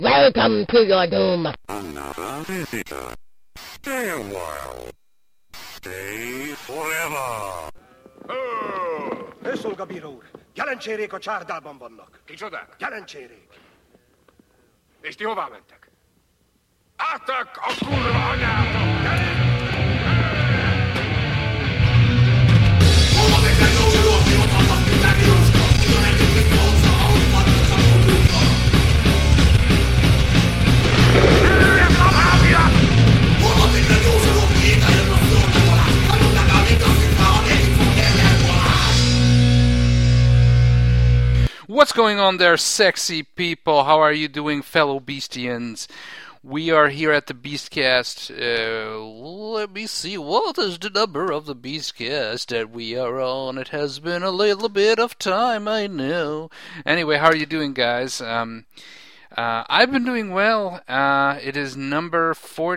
Welcome to your doom. Another visitor. Stay a while. Stay forever. Őszolga, bíró úr! Jelencsérék a csárdában vannak. Kicsodák? Jelencsérék. És ti hová mentek? Álltak a kurva anyátok! What's going on there, sexy people? How are you doing, fellow Beastians? We are here at the Beastcast. Let me see, what is the number of the Beastcast that we are on? It has been a little bit of time, I know. Anyway, how are you doing, guys? I've been doing well. It is number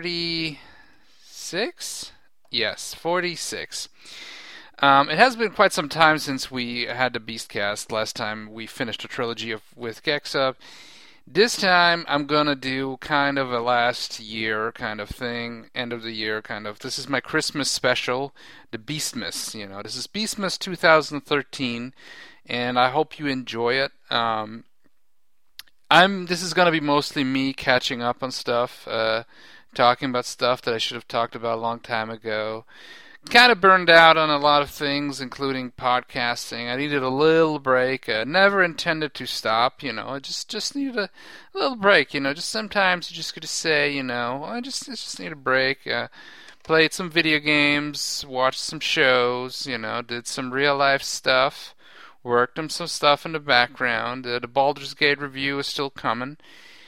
46? Yes, 46. It has been quite some time since we had the Beastcast. Last time we finished a trilogy with Gexa. This time I'm gonna do kind of a last year kind of thing, end of the year kind of. This is my Christmas special, the Beastmas. You know, this is Beastmas 2013, and I hope you enjoy it. This is gonna be mostly me catching up on stuff, talking about stuff that I should have talked about a long time ago. Kind of burned out on a lot of things, including podcasting. I needed a little break. Never intended to stop, you know. I just needed a little break, you know. Just sometimes you just got to say, you know, I just need a break. Played some video games, watched some shows, you know, did some real life stuff, worked on some stuff in the background. The Baldur's Gate review is still coming.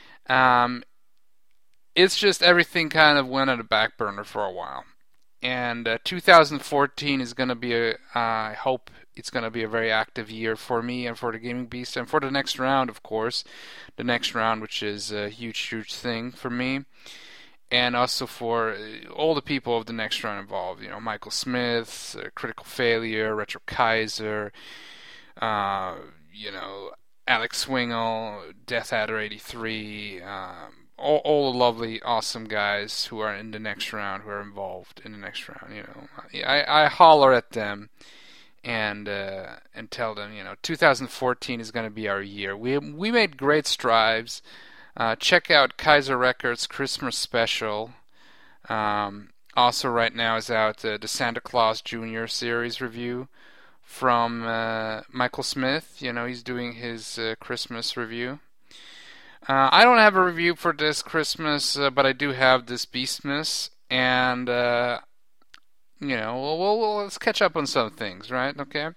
It's just everything kind of went on the back burner for a while. And 2014 is going to be I hope it's going to be a very active year for me and for the Gaming Beast and for the next round, of course. The next round, which is a huge thing for me. And also for all the people of the next round involved. You know, Michael Smith, Critical Failure, Retro Kaiser, you know, Alex Swingle, Death Adder 83, all the lovely, awesome guys who are in the next round, who are involved in the next round. You know, I holler at them and tell them, you know, 2014 is going to be our year. We made great strides. Check out Kaiser Records Christmas special. Also, right now is out the Santa Claus Jr. series review from Michael Smith. You know, he's doing his Christmas review. I don't have a review for this Christmas, but I do have this Beastmas, and you know, let's catch up on some things, right? Okay.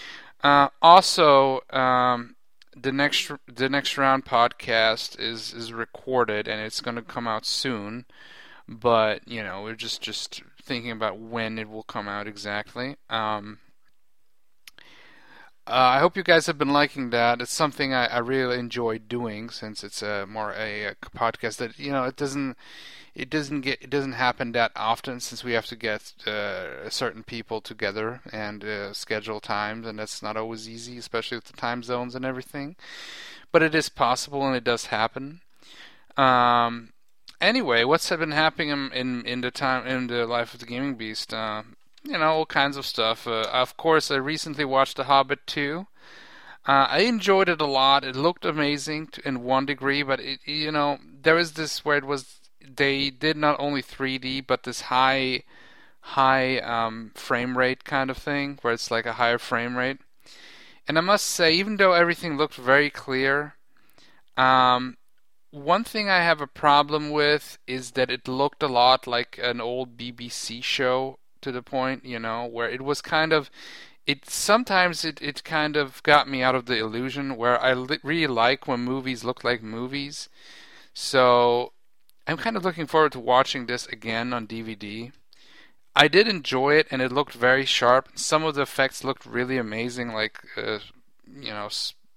Also, the next round podcast is recorded, and it's going to come out soon. But you know, we're just thinking about when it will come out exactly. I hope you guys have been liking that. It's something I really enjoy doing, since it's more a podcast that, you know, it doesn't happen that often, since we have to get certain people together and schedule times, and that's not always easy, especially with the time zones and everything. But it is possible, and it does happen. Anyway, what's been happening in the life of the Gaming Beast? You know, all kinds of stuff. Of course, I recently watched The Hobbit 2. I enjoyed it a lot. It looked amazing in one degree, but you know, there was this where they did not only 3D, but this high frame rate kind of thing, where it's like a higher frame rate. And I must say, even though everything looked very clear, one thing I have a problem with is that it looked a lot like an old BBC show, to the point, you know, where it was kind of, sometimes it kind of got me out of the illusion, where I really like when movies look like movies. So I'm kind of looking forward to watching this again on DVD. I did enjoy it, and it looked very sharp. Some of the effects looked really amazing, like, you know,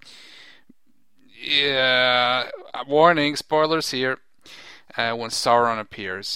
yeah, warning, spoilers here, when Sauron appears.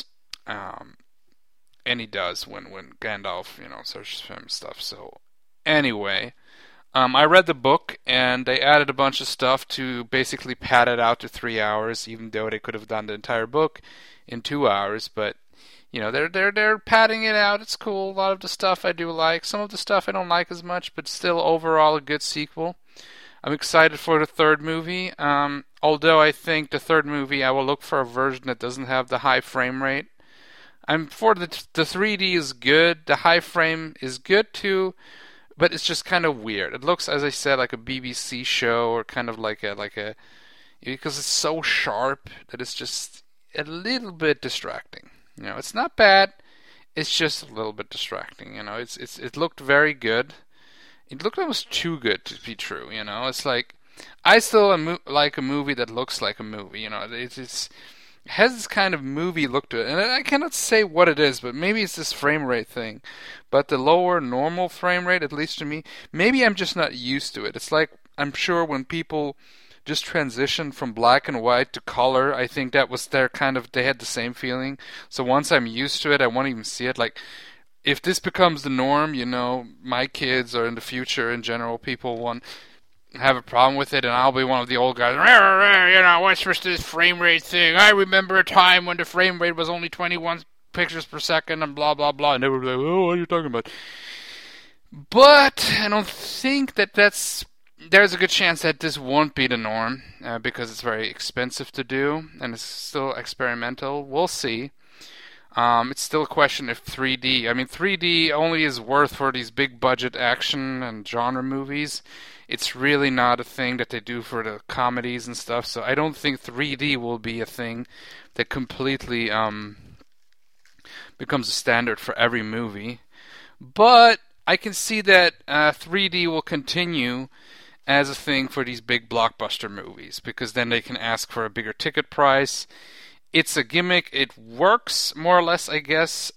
And he does when Gandalf, you know, searches for him and stuff. So, anyway, I read the book, and they added a bunch of stuff to basically pad it out to 3 hours, even though they could have done the entire book in 2 hours. But you know, they're padding it out. It's cool. A lot of the stuff I do like. Some of the stuff I don't like as much, but still overall a good sequel. I'm excited for the third movie. Although I think the third movie I will look for a version that doesn't have the high frame rate. I'm for the 3D is good. The high frame is good too, but it's just kind of weird. It looks, as I said, like a BBC show or kind of like a because it's so sharp that it's just a little bit distracting. You know, it's not bad. It's just a little bit distracting. You know, it looked very good. It looked almost too good to be true. You know, it's like I still like a movie that looks like a movie. You know, it has this kind of movie look to it, and I cannot say what it is, but maybe it's this frame rate thing. But the lower normal frame rate, at least to me, maybe I'm just not used to it. It's like I'm sure when people just transitioned from black and white to color, I think that was their they had the same feeling. So once I'm used to it, I won't even see it. Like, if this becomes the norm, you know, my kids or in the future in general, people won't have a problem with it, and I'll be one of the old guys, you know, what's with this frame rate thing? I remember a time when the frame rate was only 21 pictures per second and blah, blah, blah. And they were like, oh, what are you talking about? But I don't think there's a good chance that this won't be the norm because it's very expensive to do and it's still experimental. We'll see. It's still a question if 3D. I mean, 3D only is worth for these big budget action and genre movies. It's really not a thing that they do for the comedies and stuff. So I don't think 3D will be a thing that completely becomes a standard for every movie. But I can see that 3D will continue as a thing for these big blockbuster movies, because then they can ask for a bigger ticket price. It's a gimmick. It works more or less, I guess.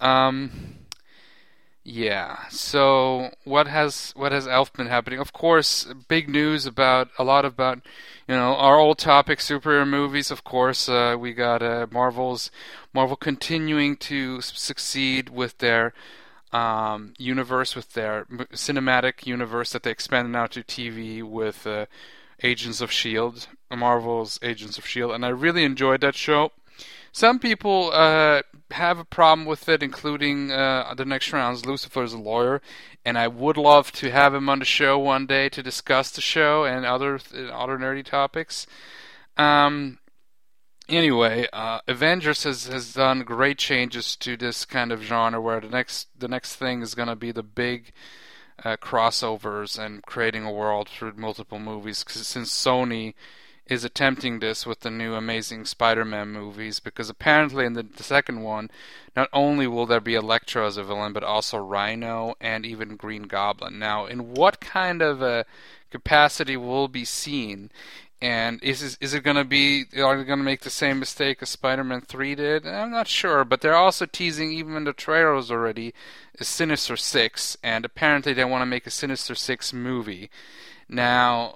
Yeah. So what has else been happening? Of course, big news about you know, our old topic, superhero movies. Of course, we got Marvel continuing to succeed with their universe, with their cinematic universe that they expanded now to TV with Agents of S.H.I.E.L.D., Marvel's Agents of S.H.I.E.L.D., and I really enjoyed that show. Some people have a problem with it, including the next round's Lucifer's lawyer, and I would love to have him on the show one day to discuss the show and other nerdy topics. Anyway, Avengers has done great changes to this kind of genre, where the next thing is going to be the big crossovers and creating a world through multiple movies. Since Sony is attempting this with the new Amazing Spider-Man movies, because apparently in the second one, not only will there be Elektra as a villain, but also Rhino and even Green Goblin. Now, in what kind of a capacity will be seen? And is it going to be, are they going to make the same mistake as Spider-Man 3 did? I'm not sure, but they're also teasing, even in the trailers already, a Sinister Six, and apparently they want to make a Sinister Six movie. Now,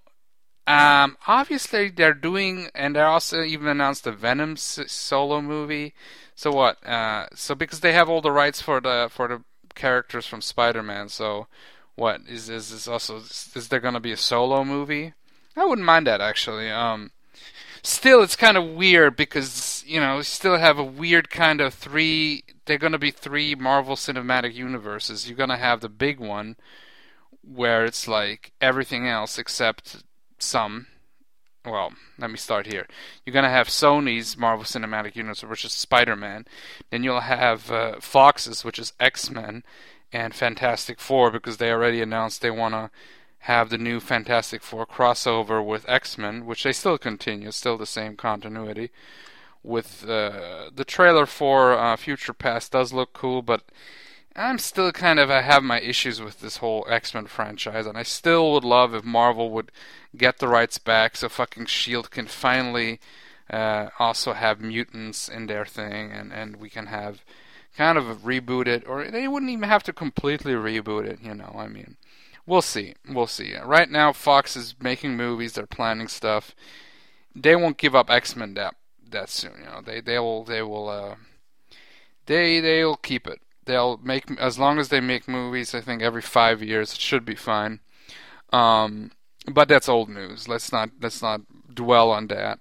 obviously they're doing, and they also even announced a Venom solo movie. So what? So because they have all the rights for the characters from Spider-Man, so what is there going to be a solo movie? I wouldn't mind that, actually. Still, it's kind of weird because, you know, you still have a weird kind of they're going to be three Marvel Cinematic Universes. You're going to have the big one where it's like everything else except some. Well, let me start here. You're going to have Sony's Marvel Cinematic Universe, which is Spider-Man. Then you'll have Fox's, which is X-Men, and Fantastic Four, because they already announced they want to have the new Fantastic Four crossover with X-Men, which they still continue, still the same continuity. With the trailer for Future Past does look cool, but I'm still I have my issues with this whole X-Men franchise, and I still would love if Marvel would get the rights back so fucking S.H.I.E.L.D. can finally also have mutants in their thing, and we can have kind of reboot it, or they wouldn't even have to completely reboot it, you know, I mean. We'll see. Right now, Fox is making movies. They're planning stuff. They won't give up X-Men that soon. You know, they'll keep it. They'll make, as long as they make movies. I think every 5 years it should be fine. But that's old news. Let's not dwell on that.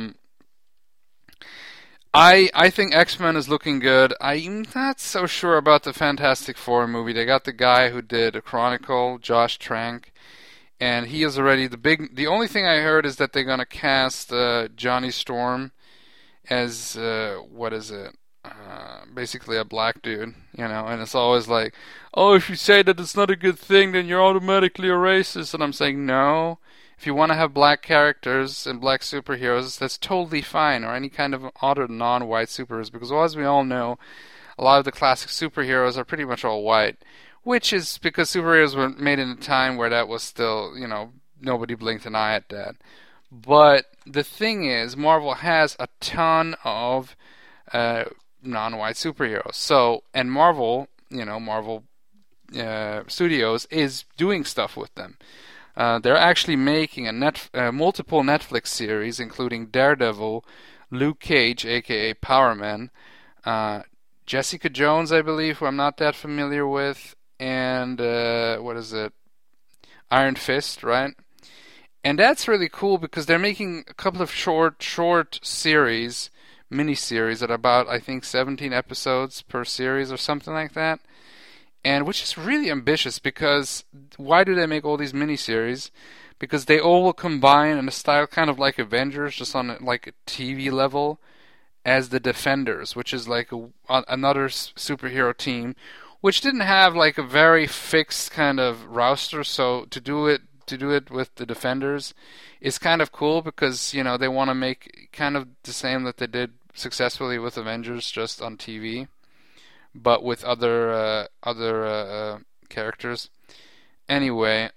I think X-Men is looking good. I'm not so sure about the Fantastic Four movie. They got the guy who did a Chronicle, Josh Trank, and he is already the only thing I heard is that they're gonna cast Johnny Storm as what is it? Basically a black dude, and it's always like, oh, if you say that it's not a good thing, then you're automatically a racist. And I'm saying, no. If you want to have black characters and black superheroes, that's totally fine, or any kind of other non-white superheroes, because as we all know, a lot of the classic superheroes are pretty much all white, which is because superheroes were made in a time where that was still, nobody blinked an eye at that. But the thing is, Marvel has a ton of non-white superheroes. So, and Marvel, Marvel Studios is doing stuff with them. They're actually making multiple Netflix series, including Daredevil, Luke Cage, aka Power Man, Jessica Jones, I believe, who I'm not that familiar with, and what is it? Iron Fist, right? And that's really cool because they're making a couple of short series, mini-series at about, I think, 17 episodes per series or something like that. And which is really ambitious, because why do they make all these miniseries? Because they all will combine in a style kind of like Avengers, just on like a TV level, as the Defenders, which is like another superhero team, which didn't have like a very fixed kind of roster. So to do it with the Defenders is kind of cool, because they want to make kind of the same that they did successfully with Avengers, just on TV, but with other characters. Anyway,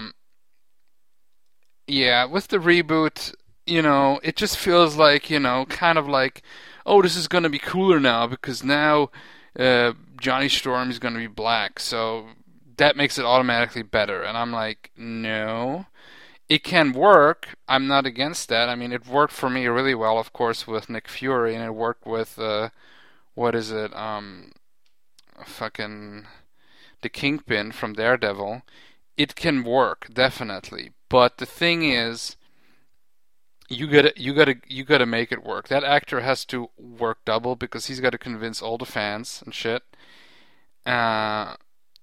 yeah, with the reboot, it just feels like, kind of like, oh, this is going to be cooler now, because now Johnny Storm is going to be black, so that makes it automatically better. And I'm like, no. It can work. I'm not against that. I mean, it worked for me really well, of course, with Nick Fury, and it worked with, what is it, fucking the Kingpin from Daredevil. It can work, definitely. But the thing is, you gotta make it work. That actor has to work double, because he's got to convince all the fans and shit. And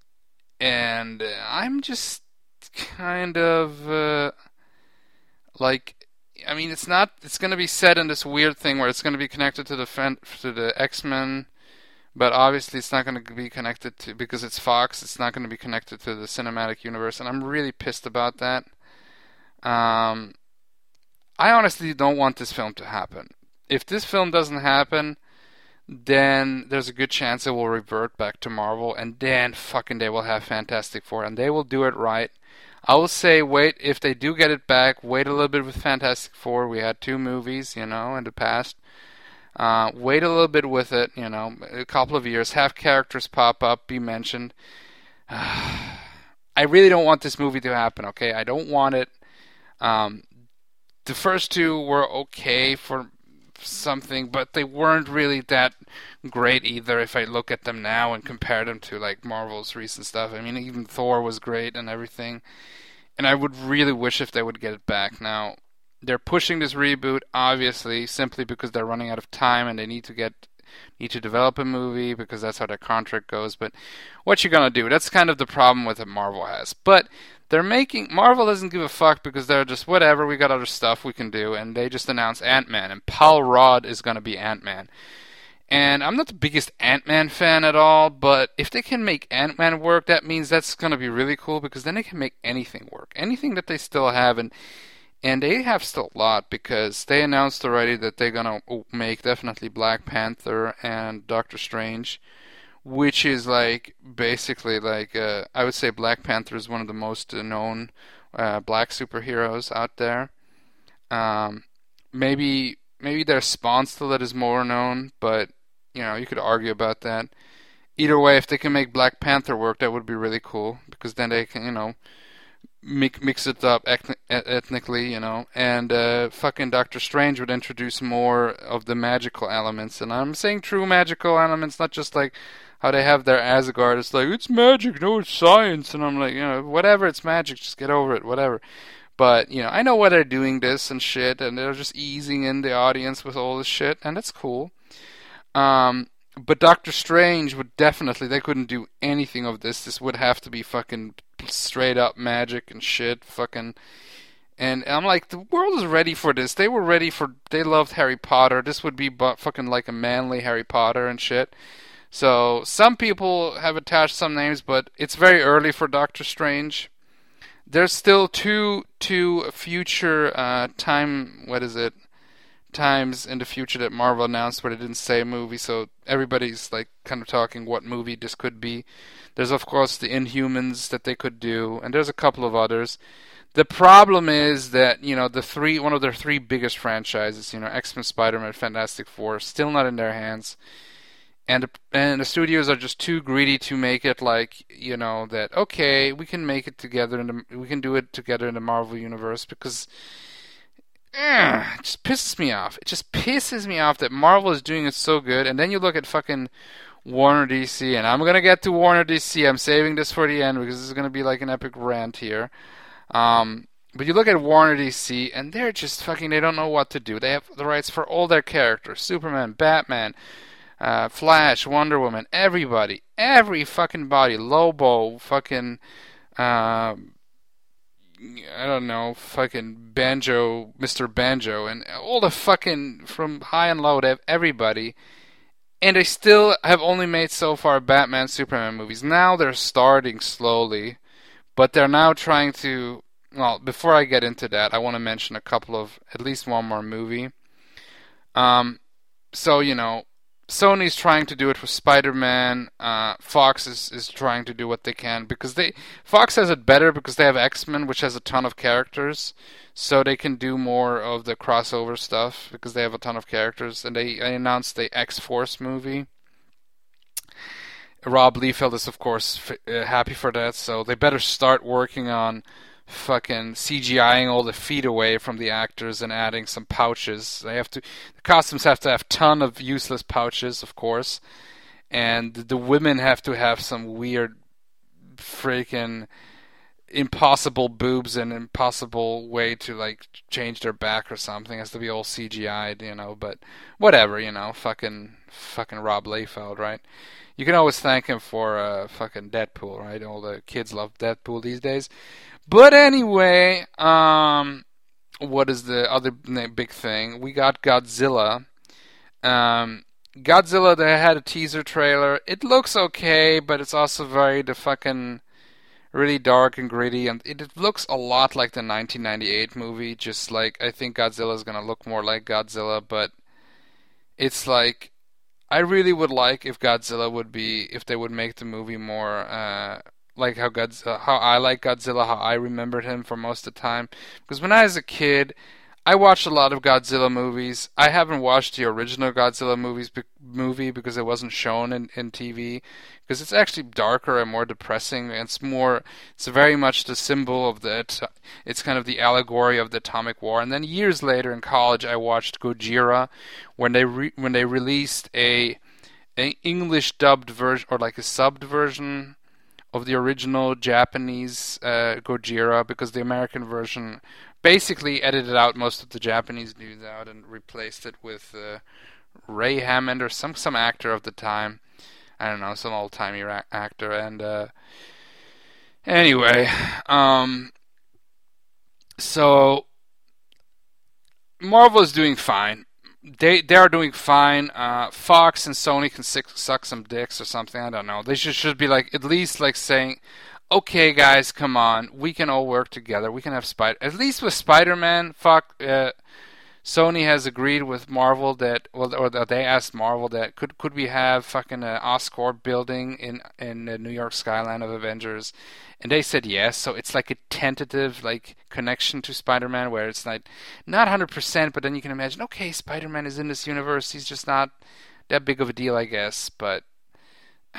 I'm just kind of like, I mean, it's going to be set in this weird thing where it's going to be connected to the X-Men, but obviously it's not going to be connected to, because it's Fox, it's not going to be connected to the cinematic universe, and I'm really pissed about that. I honestly don't want this film to happen. If this film doesn't happen, then there's a good chance it will revert back to Marvel, and then fucking they will have Fantastic Four, and they will do it right. I will say, wait, if they do get it back, wait a little bit with Fantastic Four. We had 2 movies, in the past. Wait a little bit with it, a couple of years. Have characters pop up, be mentioned. I really don't want this movie to happen, okay? I don't want it. The first 2 were okay for something, but they weren't really that great either if I look at them now and compare them to like Marvel's recent stuff. I mean, even Thor was great and everything, and I would really wish if they would get it back. Now, they're pushing this reboot, obviously, simply because they're running out of time and they need to develop a movie, because that's how their contract goes. But what you gonna do? That's kind of the problem with it Marvel has. But Marvel doesn't give a fuck, because they're just, whatever, we got other stuff we can do, and they just announced Ant-Man, and Paul Rudd is gonna be Ant-Man. And I'm not the biggest Ant-Man fan at all, but if they can make Ant-Man work, that means that's gonna be really cool, because then they can make anything work. Anything that they still have, and they have still a lot, because they announced already that they're gonna make definitely Black Panther and Doctor Strange, which is like basically like I would say Black Panther is one of the most known black superheroes out there. Maybe their response to that is more known, but you could argue about that. Either way, if they can make Black Panther work, that would be really cool, because then they can mix it up ethnically, you know, and fucking Doctor Strange would introduce more of the magical elements, and I'm saying true magical elements, not just like how they have their Asgard. It's like, it's magic, no, it's science, and I'm like, you know, whatever, it's magic, just get over it, whatever. But, you know, I know why they're doing this and shit, and they're just easing in the audience with all this shit, and that's cool. But Doctor Strange would definitely, they couldn't do anything of this. This would have to be fucking straight up magic and shit, fucking. And I'm like, the world is ready for this. They were ready for, they loved Harry Potter. This would be fucking like a manly Harry Potter and shit. So, some people have attached some names, but it's very early for Doctor Strange. There's still two future times in the future that Marvel announced where they didn't say a movie, so everybody's like kind of talking what movie this could be. There's of course the Inhumans that they could do, and there's a couple of others. The problem is that, you know, one of their three biggest franchises, you know, X-Men, Spider-Man, Fantastic Four, still not in their hands. And the studios are just too greedy to make it like, you know, that okay, we can make it together we can do it together in the Marvel universe, because it just pisses me off. It just pisses me off that Marvel is doing it so good, and then you look at fucking Warner DC, and I'm gonna get to Warner DC. I'm saving this for the end because this is gonna be like an epic rant here. But you look at Warner DC, and they're just fucking, they don't know what to do. They have the rights for all their characters: Superman, Batman, Flash, Wonder Woman, everybody, every fucking body, Lobo, fucking, I don't know, fucking Banjo, Mr. Banjo, and all the fucking, from high and low, they have everybody, and they still have only made so far Batman, Superman movies. Now they're starting slowly, but they're now trying to, well, before I get into that, I want to mention at least one more movie. So, you know, Sony's trying to do it with Spider-Man. Fox is trying to do what they can, because Fox has it better because they have X-Men, which has a ton of characters, so they can do more of the crossover stuff because they have a ton of characters. And they announced the X-Force movie. Rob Liefeld is of course happy for that, so they better start working on fucking CGIing all the feet away from the actors and adding some pouches. The costumes have to have ton of useless pouches, of course, and the women have to have some weird freaking impossible boobs and impossible way to like change their back or something. It has to be all CGI'd, you know, but whatever, you know, fucking Rob Liefeld, right? You can always thank him for fucking Deadpool, right? All the kids love Deadpool these days. But anyway, what is the other big thing? We got Godzilla. Godzilla, they had a teaser trailer. It looks okay, but it's also the fucking really dark and gritty, and it looks a lot like the 1998 movie, just like, I think Godzilla is going to look more like Godzilla, but it's like, I really would like if they would make the movie more, like how I like Godzilla, how I remembered him for most of the time. Because when I was a kid, I watched a lot of Godzilla movies. I haven't watched the original Godzilla movie because it wasn't shown in TV. Because it's actually darker and more depressing. And it's very much the symbol of it's kind of the allegory of the atomic war. And then years later in college, I watched Gojira, when they released an English dubbed version, or like a subbed version of the original Japanese Gojira, because the American version basically edited out most of the Japanese dudes out and replaced it with Ray Hammond or some actor of the time. I don't know, some old-timey actor. And anyway, so Marvel is doing fine. They are doing fine. Fox and Sony can suck some dicks or something. I don't know. They should be like, at least like saying, okay, guys, come on, we can all work together. We can have at least with Spider-Man. Sony has agreed with Marvel that, or they asked Marvel that could we have fucking an Oscorp building in the New York skyline of Avengers, and they said yes. So it's like a tentative like connection to Spider-Man, where it's like not 100%, but then you can imagine, okay, Spider-Man is in this universe. He's just not that big of a deal, I guess. But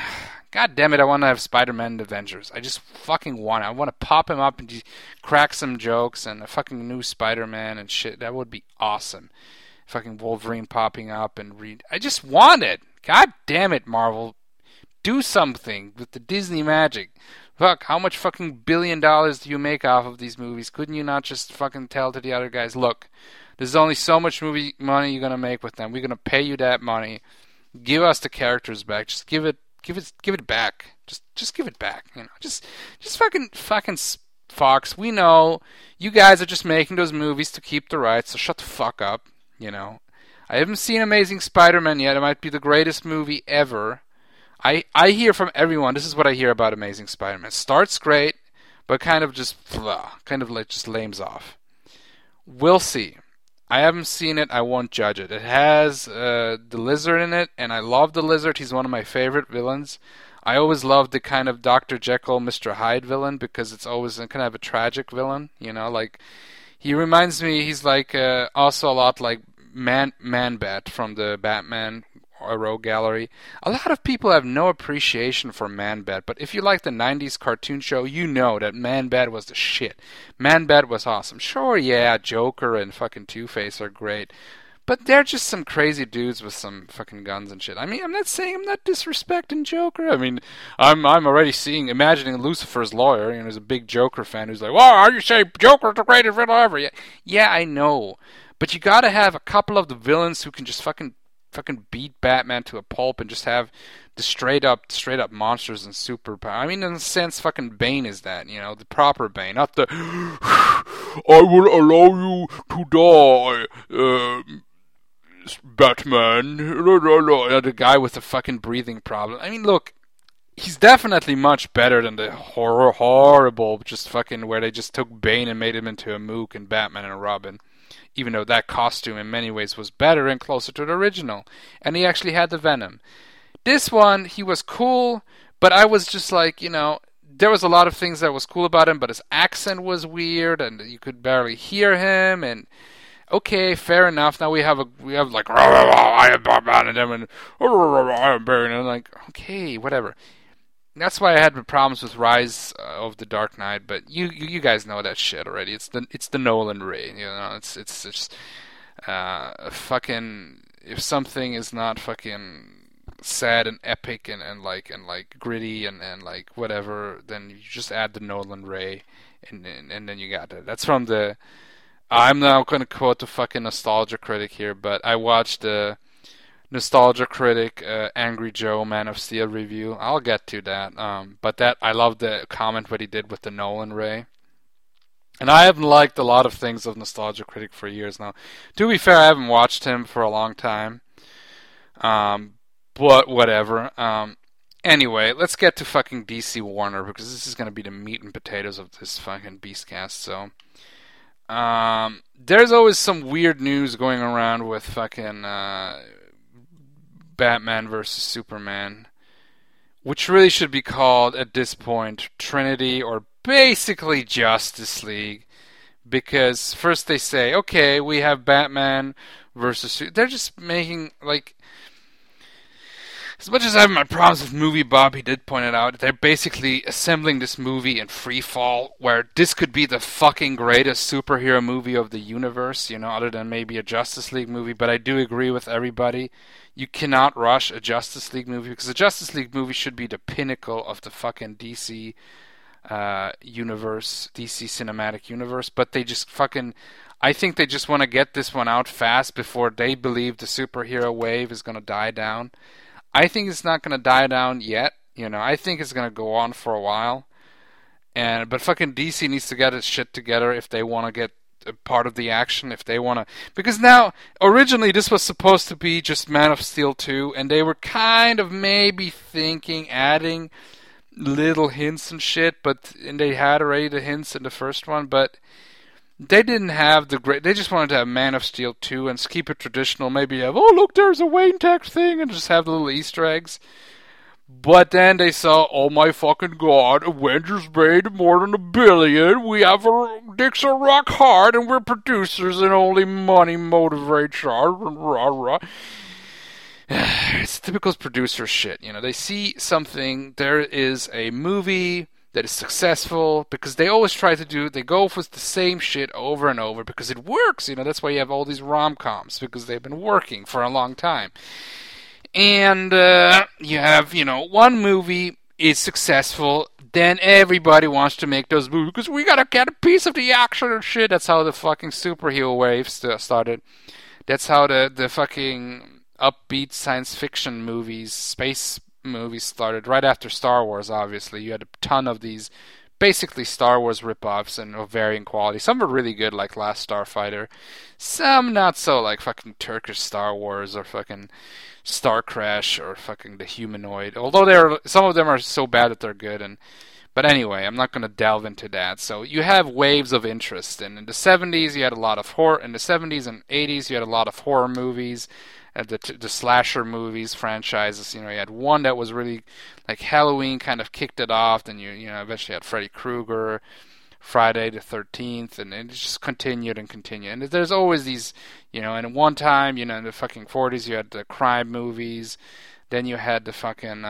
God damn it, I want to have Spider-Man in Avengers. I just fucking want it. I want to pop him up and just crack some jokes and a fucking new Spider-Man and shit. That would be awesome. Fucking Wolverine popping up and read. I just want it. God damn it, Marvel. Do something with the Disney magic. Fuck, how much fucking $1 billion do you make off of these movies? Couldn't you not just fucking tell to the other guys, look, there's only so much movie money you're gonna make with them. We're gonna pay you that money. Give us the characters back. Just give it back. Just give it back. You know, just fucking Fox. We know you guys are just making those movies to keep the rights. So shut the fuck up. You know, I haven't seen Amazing Spider-Man yet. It might be the greatest movie ever. I hear from everyone. This is what I hear about Amazing Spider-Man. Starts great, but kind of just lames off. We'll see. I haven't seen it. I won't judge it. It has the Lizard in it, and I love the Lizard. He's one of my favorite villains. I always loved the kind of Dr. Jekyll, Mr. Hyde villain because it's always kind of a tragic villain. You know, like he reminds me. He's like also a lot like Man-Bat from the Batman Rogue Gallery. A lot of people have no appreciation for Man-Bat, but if you like the 90s cartoon show, you know that Man-Bat was the shit. Man-Bat was awesome. Sure, yeah, Joker and fucking Two-Face are great, but they're just some crazy dudes with some fucking guns and shit. I mean, I'm not disrespecting Joker. I mean, I'm already imagining Lucifer's lawyer, you know, who's a big Joker fan, who's like, well, how do you say Joker's the greatest villain ever? Yeah, I know. But you gotta have a couple of the villains who can just fucking beat Batman to a pulp and just have the straight up monsters and superpower. I mean, in a sense, fucking Bane is that, you know, the proper Bane, not the I will allow you to die, Batman, the guy with the fucking breathing problem. I mean, look, he's definitely much better than the horrible, just fucking where they just took Bane and made him into a mook and Batman and Robin. Even though that costume in many ways was better and closer to the original. And he actually had the Venom. This one, he was cool, but I was just like, you know, there was a lot of things that was cool about him, but his accent was weird, and you could barely hear him, and okay, fair enough. Now we have like, I am Batman, and then I am Bane, and I'm like, okay, whatever. That's why I had problems with Rise of the Dark Knight, but you guys know that shit already. It's the Nolan Ray, you know. It's just fucking, if something is not fucking sad and epic and like gritty and like whatever, then you just add the Nolan Ray and then you got it. That's from the. I'm now going to quote the fucking Nostalgia Critic here, but I watched the Nostalgia Critic Angry Joe Man of Steel review. I'll get to that. But that I love the comment what he did with the Nolan Ray. And I haven't liked a lot of things of Nostalgia Critic for years now. To be fair, I haven't watched him for a long time. But whatever. Anyway, let's get to fucking DC Warner, because this is going to be the meat and potatoes of this fucking Beastcast. So, there's always some weird news going around with fucking Batman versus Superman, which really should be called at this point Trinity, or basically Justice League, because first they say, okay, we have Batman versus they're just making, like, as much as I have my problems with movie Bob, he did point it out, they're basically assembling this movie in free fall, where this could be the fucking greatest superhero movie of the universe, you know, other than maybe a Justice League movie. But I do agree with everybody, you cannot rush a Justice League movie, because a Justice League movie should be the pinnacle of the fucking DC universe, DC cinematic universe. But they just fucking, I think they just want to get this one out fast before they believe the superhero wave is going to die down. I think it's not going to die down yet. You know, I think it's going to go on for a while. But fucking DC needs to get its shit together if they want to get a part of the action, if they want to. Because now, originally this was supposed to be just Man of Steel 2, and they were kind of maybe thinking, adding little hints and shit, and they had already the hints in the first one, but they didn't have the great. They just wanted to have Man of Steel 2 and keep it traditional. Maybe have, oh look, there's a Wayne Tech thing, and just have the little Easter eggs. But then they saw, oh my fucking god, Avengers made more than $1 billion. We have our dicks are rock hard, and we're producers, and only money motivates us. Rah, rah. it's typical producer shit. They see something, there is a movie that is successful because they always they go for the same shit over and over because it works. That's why you have all these rom-coms, because they've been working for a long time. And you have, one movie is successful, then everybody wants to make those movies because we gotta get a piece of the action and shit. That's how the fucking superhero wave started. That's how the fucking upbeat science fiction movies, space movies started right after Star Wars, obviously. You had a ton of these basically Star Wars ripoffs and of varying quality. Some were really good, like Last Starfighter. Some not so, like fucking Turkish Star Wars or fucking Star Crash or fucking The Humanoid. Although some of them are so bad that they're good. But anyway, I'm not going to delve into that. So you have waves of interest. And in the 70s, you had a lot of horror. In the 70s and 80s, you had a lot of horror movies. The slasher movies franchises. You had one that was really like Halloween kind of kicked it off. Then you eventually had Freddy Krueger, Friday the 13th, and it just continued and continued. And there's always these, and at one time, in the fucking 40s, you had the crime movies. Then you had the fucking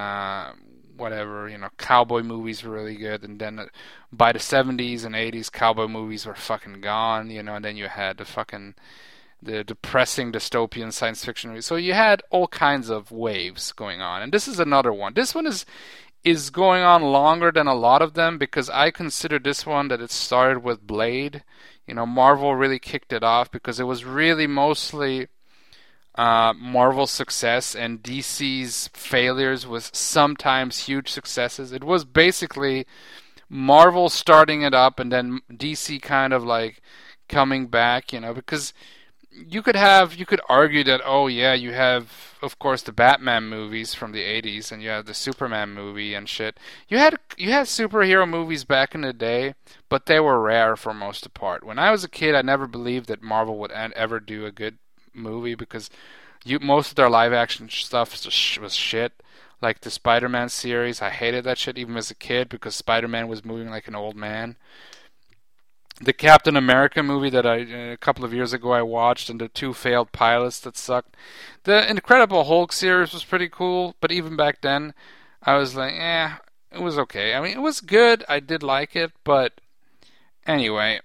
cowboy movies were really good. And then by the 70s and 80s, cowboy movies were fucking gone. And then you had the depressing dystopian science fiction movies. So you had all kinds of waves going on. And this is another one. This one is going on longer than a lot of them because I consider this one that it started with Blade. Marvel really kicked it off because it was really mostly Marvel's success and DC's failures with sometimes huge successes. It was basically Marvel starting it up and then DC kind of like coming back, because you could argue that, oh yeah, you have, of course, the Batman movies from the 80s and you have the Superman movie and shit. You had superhero movies back in the day, but they were rare for most of the part. When I was a kid, I never believed that Marvel would ever do a good movie because most of their live action stuff was shit. Like the Spider-Man series, I hated that shit even as a kid because Spider-Man was moving like an old man. The Captain America movie that a couple of years ago I watched, and the two failed pilots that sucked. The Incredible Hulk series was pretty cool, but even back then, I was like, it was okay. I mean, it was good. I did like it, but anyway,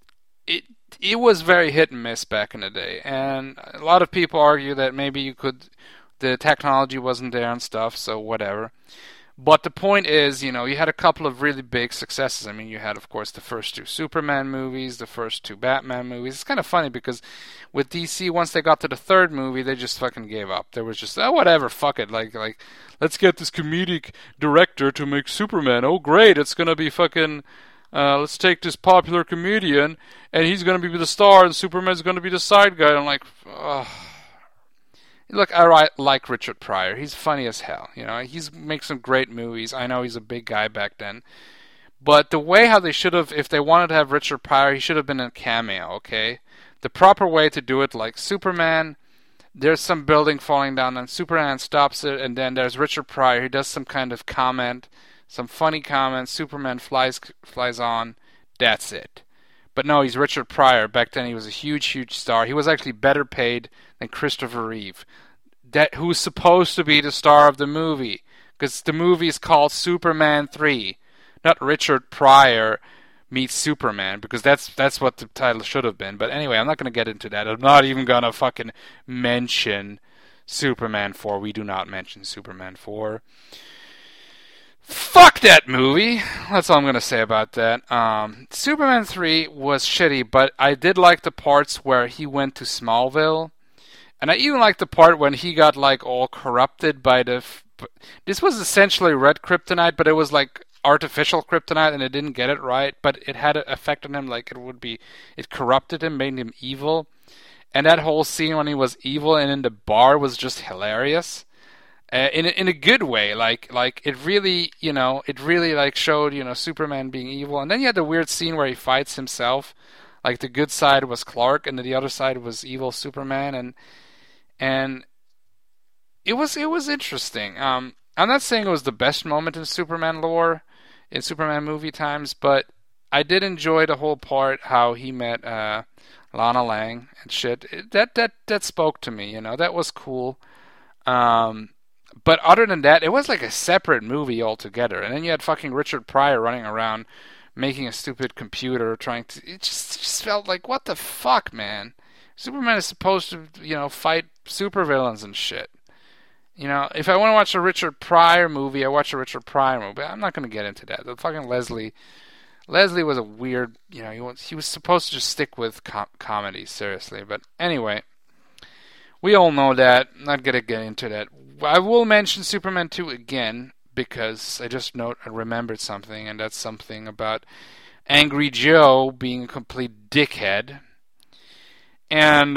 it was very hit and miss back in the day. And a lot of people argue that maybe the technology wasn't there and stuff, so whatever. But the point is, you had a couple of really big successes. I mean, you had, of course, the first two Superman movies, the first two Batman movies. It's kind of funny because with DC, once they got to the third movie, they just fucking gave up. There was just, whatever, fuck it. Like, let's get this comedic director to make Superman. Oh, great, it's going to be fucking, let's take this popular comedian, and he's going to be the star, and Superman's going to be the side guy. And I'm like, ugh. Look, I like Richard Pryor. He's funny as hell. He makes some great movies. I know he's a big guy back then. But the way how they should have, if they wanted to have Richard Pryor, he should have been a cameo, okay? The proper way to do it, like Superman, there's some building falling down, and Superman stops it, and then there's Richard Pryor. He does some kind of comment, some funny comment. Superman flies on. That's it. But no, he's Richard Pryor. Back then, he was a huge, huge star. He was actually better paid than Christopher Reeve, who's supposed to be the star of the movie, because the movie is called Superman 3, not Richard Pryor meets Superman, because that's what the title should have been. But anyway, I'm not going to get into that. I'm not even going to fucking mention Superman 4. We do not mention Superman 4. Fuck that movie. That's all I'm going to say about that. Superman 3 was shitty, but I did like the parts where he went to Smallville. And I even liked the part when he got like all corrupted by this was essentially red kryptonite, but it was like artificial kryptonite, and it didn't get it right. But it had an effect on him, like it corrupted him, made him evil. And that whole scene when he was evil and in the bar was just hilarious. In a good way, like it really, like showed, Superman being evil. And then you had the weird scene where he fights himself, like the good side was Clark and the other side was evil Superman, and it was interesting. I'm not saying it was the best moment in Superman lore, in Superman movie times, but I did enjoy the whole part how he met Lana Lang and shit. That spoke to me, that was cool. But other than that, it was like a separate movie altogether. And then you had fucking Richard Pryor running around making a stupid computer trying to. It just felt like, what the fuck, man? Superman is supposed to, fight supervillains and shit. If I want to watch a Richard Pryor movie, I watch a Richard Pryor movie. I'm not going to get into that. The fucking Leslie was a weird, he was supposed to just stick with comedy, seriously. But anyway, we all know that. I'm not going to get into that. I will mention Superman 2 again, because I just remembered something, and that's something about Angry Joe being a complete dickhead. And,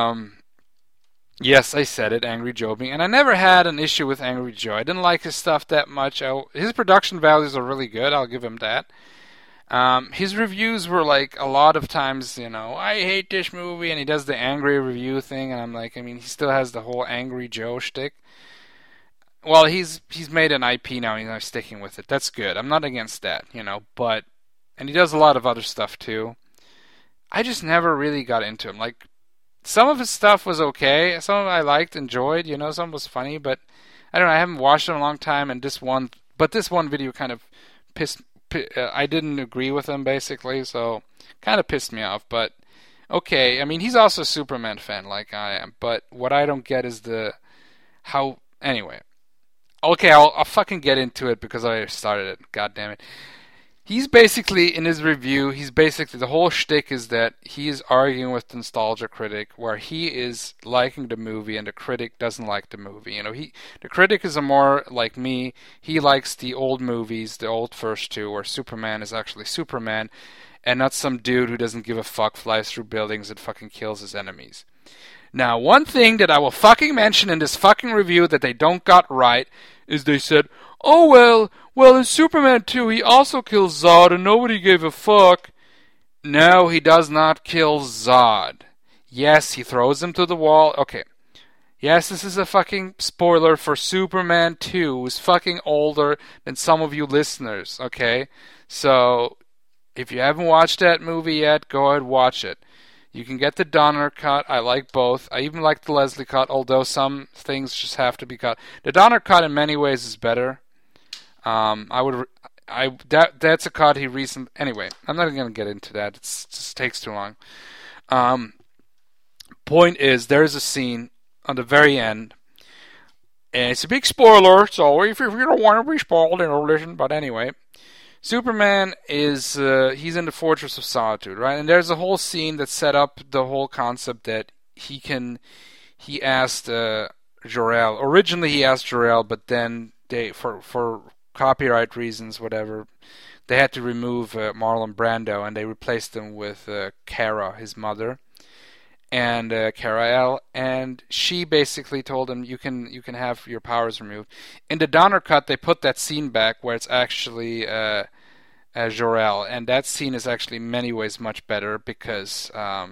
yes, I said it, Angry Joe being... And I never had an issue with Angry Joe. I didn't like his stuff that much. His production values are really good, I'll give him that. His reviews were like, a lot of times, I hate this movie, and he does the angry review thing, and I'm like, he still has the whole Angry Joe shtick. Well, he's made an IP now, and he's sticking with it. That's good. I'm not against that, but... And he does a lot of other stuff, too. I just never really got into him. Like, some of his stuff was okay. Some of it I liked, enjoyed, some was funny, but I don't know, I haven't watched it in a long time, and this one video kind of I didn't agree with him, basically, so kind of pissed me off, but okay. He's also a Superman fan like I am, but what I don't get is anyway. Okay, I'll fucking get into it because I started it. God damn it. He's basically, in his review, the whole shtick is that he is arguing with the nostalgia critic, where he is liking the movie and the critic doesn't like the movie. The critic is more like me. He likes the old movies, the old first two, where Superman is actually Superman, and not some dude who doesn't give a fuck, flies through buildings and fucking kills his enemies. Now, one thing that I will fucking mention in this fucking review that they don't got right is they said, oh, well, in Superman 2, he also kills Zod and nobody gave a fuck. No, he does not kill Zod. Yes, he throws him to the wall. Okay. Yes, this is a fucking spoiler for Superman 2, who's fucking older than some of you listeners, okay? So, if you haven't watched that movie yet, go ahead and watch it. You can get the Donner cut. I like both. I even like the Leslie cut, although some things just have to be cut. The Donner cut in many ways is better. That's a cut he recently... Anyway, I'm not going to get into that. It just takes too long. Point is, there's a scene on the very end, and it's a big spoiler, so if you don't want to be spoiled, don't listen. But anyway, Superman is he's in the Fortress of Solitude, right? And there's a whole scene that set up the whole concept that he asked Jor-El. Originally, he asked Jor-El, but then they for copyright reasons, whatever, they had to remove Marlon Brando, and they replaced him with Kara, his mother, and Kara-El, and she basically told him, you can have your powers removed. In the Donner cut, they put that scene back where it's actually Jor-El, and that scene is actually in many ways much better because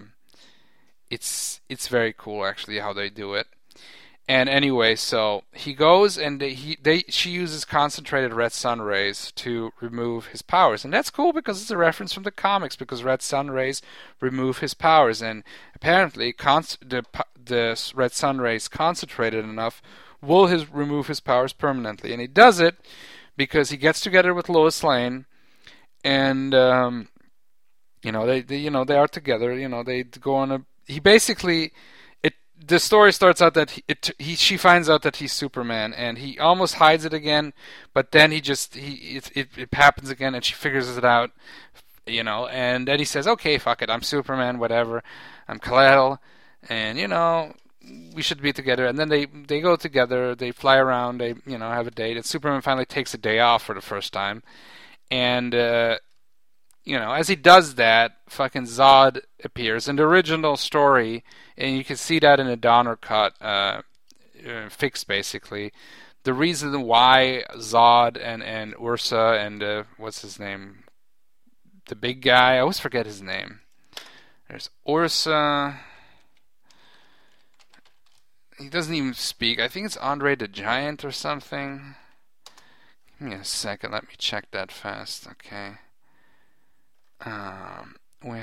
it's very cool actually how they do it. And anyway, so he goes and she uses concentrated red sun rays to remove his powers. And that's cool because it's a reference from the comics, because red sun rays remove his powers. And apparently the red sun rays concentrated enough will remove his powers permanently. And he does it because he gets together with Lois Lane, and they are together. They go on a... He basically... The story starts out that she finds out that he's Superman, and he almost hides it again, but then it happens again, and she figures it out, and then he says, okay, fuck it, I'm Superman, whatever, I'm Kal-El, and we should be together. And then they go together, they fly around, they have a date, and Superman finally takes a day off for the first time, and as he does that, fucking Zod appears. In the original story, and you can see that in the Donner cut fix, basically, the reason why Zod and Ursa and, what's his name? The big guy, I always forget his name. There's Ursa. He doesn't even speak. I think it's Andre the Giant or something. Give me a second, let me check that fast, okay. We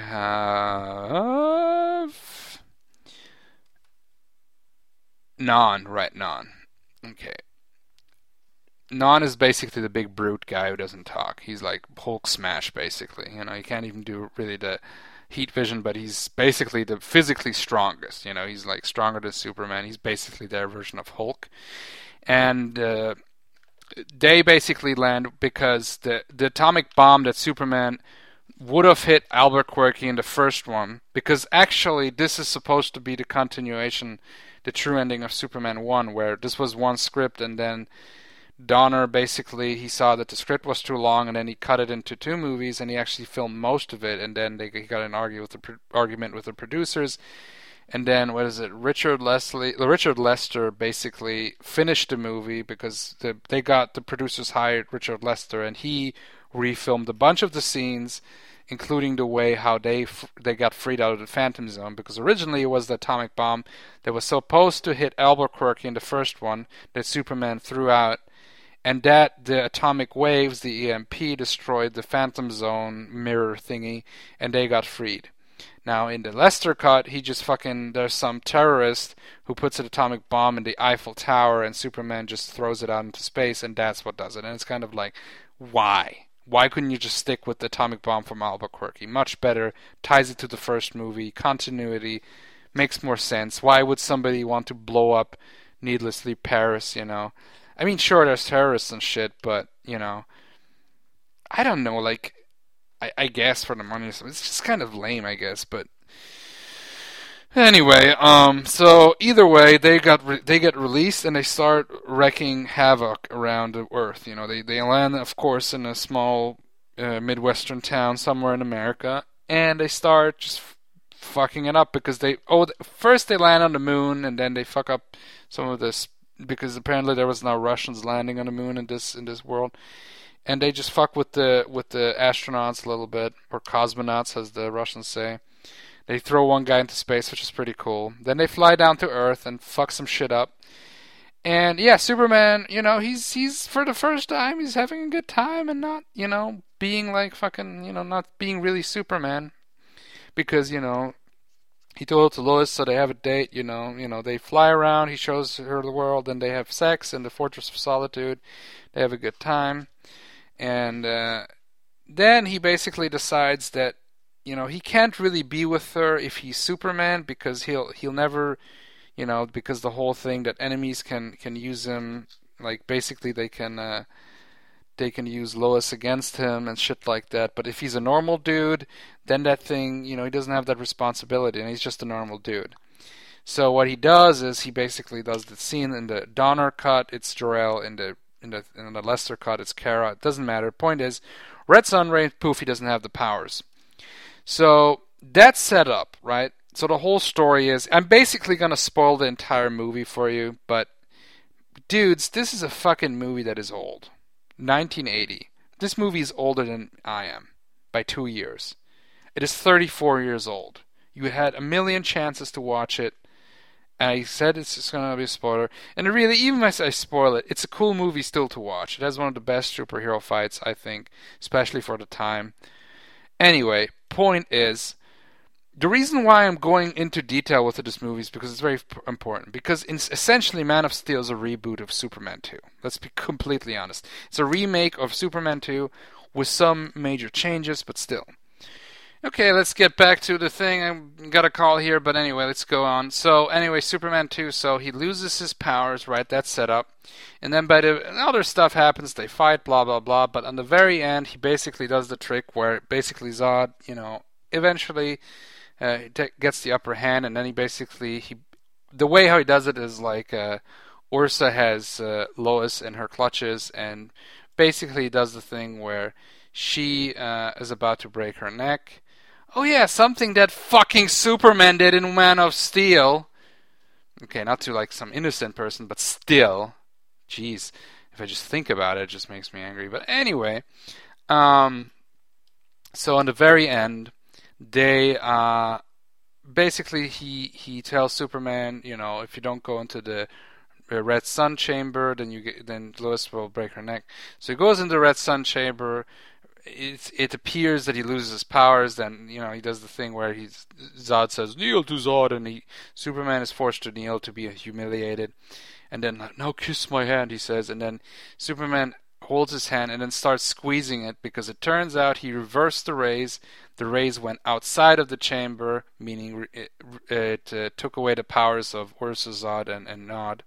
have Non, right? Non. Okay. Non is basically the big brute guy who doesn't talk. He's like Hulk smash, basically. He can't even do really the heat vision, but he's basically the physically strongest. He's like stronger than Superman. He's basically their version of Hulk. And they basically land because the atomic bomb that Superman would have hit Albuquerque in the first one, because actually this is supposed to be the continuation, the true ending of Superman 1, where this was one script and then Donner basically, he saw that the script was too long and then he cut it into 2 movies and he actually filmed most of it, and then he got an argument with the producers, and then Richard Lester basically finished the movie because the producers hired Richard Lester, and he refilmed a bunch of the scenes, including the way how they got freed out of the Phantom Zone, because originally it was the atomic bomb that was supposed to hit Albuquerque in the first one that Superman threw out, and that the atomic waves, the EMP, destroyed the Phantom Zone mirror thingy, and they got freed. Now, in the Lester cut, there's some terrorist who puts an atomic bomb in the Eiffel Tower, and Superman just throws it out into space, and that's what does it. And it's kind of like, why? Why couldn't you just stick with the atomic bomb from Albuquerque? Much better, ties it to the first movie, continuity, makes more sense. Why would somebody want to blow up needlessly Paris, I mean, sure, there's terrorists and shit, but, I don't know, like, I guess for the money, it's just kind of lame, I guess, but anyway, so either way, they get released and they start wreaking havoc around the Earth. They land, of course, in a small midwestern town somewhere in America, and they start just fucking it up because first they land on the moon, and then they fuck up some of this because apparently there was no Russians landing on the moon in this world. And they just fuck with the astronauts a little bit, or cosmonauts as the Russians say. They throw one guy into space, which is pretty cool. Then they fly down to Earth and fuck some shit up. And yeah, Superman, he's for the first time, he's having a good time and not, being like fucking, not being really Superman. Because, he told it to Lois, so they have a date, they fly around, he shows her the world, and they have sex in the Fortress of Solitude. They have a good time. And then he basically decides that, he can't really be with her if he's Superman, because he'll never, because the whole thing that enemies can use him, like basically they can use Lois against him and shit like that. But if he's a normal dude, then that thing, he doesn't have that responsibility, and he's just a normal dude. So what he does is he basically does the scene in the Donner cut, it's Jor-El, in the Lester cut, it's Kara. It doesn't matter. Point is, Red Sun Ray, poof, he doesn't have the powers. So that's set up, right? So the whole story is, I'm basically going to spoil the entire movie for you, but dudes, this is a fucking movie that is old. 1980. This movie is older than I am by 2 years. It is 34 years old. You had a million chances to watch it. I said it's just going to be a spoiler. And really, even if I spoil it, it's a cool movie still to watch. It has one of the best superhero fights, I think, especially for the time. Anyway, point is, the reason why I'm going into detail with this movie is because it's very important. Because essentially, Man of Steel is a reboot of Superman 2. Let's be completely honest. It's a remake of Superman 2 with some major changes, but still. Okay, let's get back to the thing. I got a call here, but anyway, let's go on. So, anyway, Superman 2, so he loses his powers, right? That's set up. And then other stuff happens, they fight, blah, blah, blah. But on the very end, he basically does the trick where basically Zod, eventually gets the upper hand, and then the way how he does it is like Ursa has Lois in her clutches, and basically he does the thing where she is about to break her neck. Oh yeah, something that fucking Superman did in Man of Steel. Okay, not to like some innocent person, but still. Jeez, if I just think about it, it just makes me angry. But anyway, so on the very end, they basically he tells Superman, if you don't go into the Red Sun chamber, then Lois will break her neck. So he goes into the Red Sun chamber. It appears that he loses his powers. Then he does the thing where Zod says kneel to Zod, and Superman is forced to kneel to be humiliated. And then, like, "Now kiss my hand," he says. And then Superman holds his hand and then starts squeezing it, because it turns out he reversed the rays. The rays went outside of the chamber, meaning it took away the powers of Ursa, Zod, and Nod.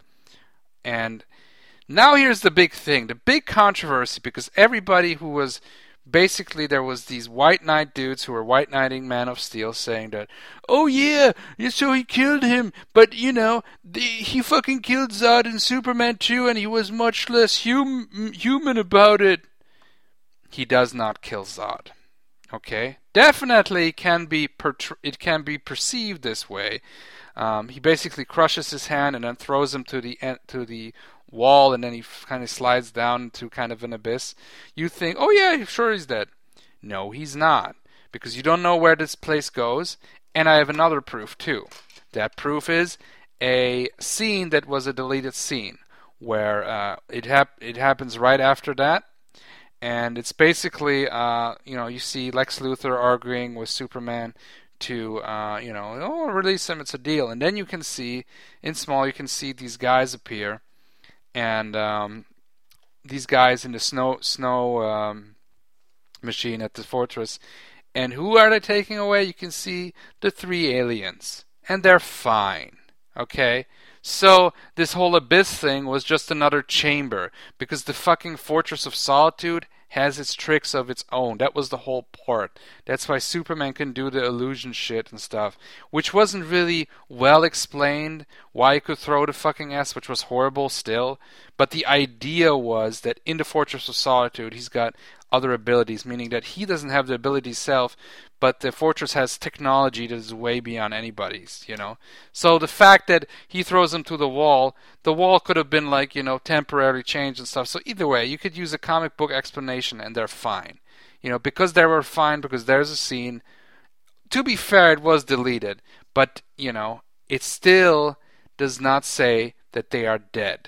And now here's the big thing, the big controversy, because everybody who was basically, there was these White Knight dudes who were White Knighting Man of Steel saying that, "Oh yeah, so he killed him, but you know, he fucking killed Zod in Superman 2 and he was much less human about it." He does not kill Zod. Okay? Definitely it can be perceived this way. He basically crushes his hand and then throws him to the wall, and then he kind of slides down to kind of an abyss. You think, "Oh yeah, sure he's dead." No, he's not, because you don't know where this place goes. And I have another proof too. That proof is a scene that was a deleted scene, where it happens right after that. And it's basically, you see Lex Luthor arguing with Superman to, release him, it's a deal. And then you can see, in small, you can see these guys appear. And these guys in the snow machine at the fortress. And who are they taking away? You can see the 3 aliens. And they're fine. Okay? So this whole abyss thing was just another chamber, because the fucking Fortress of Solitude has its tricks of its own. That was the whole part. That's why Superman can do the illusion shit and stuff, which wasn't really well explained, why he could throw the fucking ass, which was horrible still. But the idea was that in the Fortress of Solitude, he's got other abilities, meaning that he doesn't have the ability himself, but the fortress has technology that is way beyond anybody's, So the fact that he throws him to the wall could have been like, temporarily changed and stuff. So either way, you could use a comic book explanation and they're fine. Because they were fine, because there's a scene. To be fair, it was deleted, but, it still does not say that they are dead,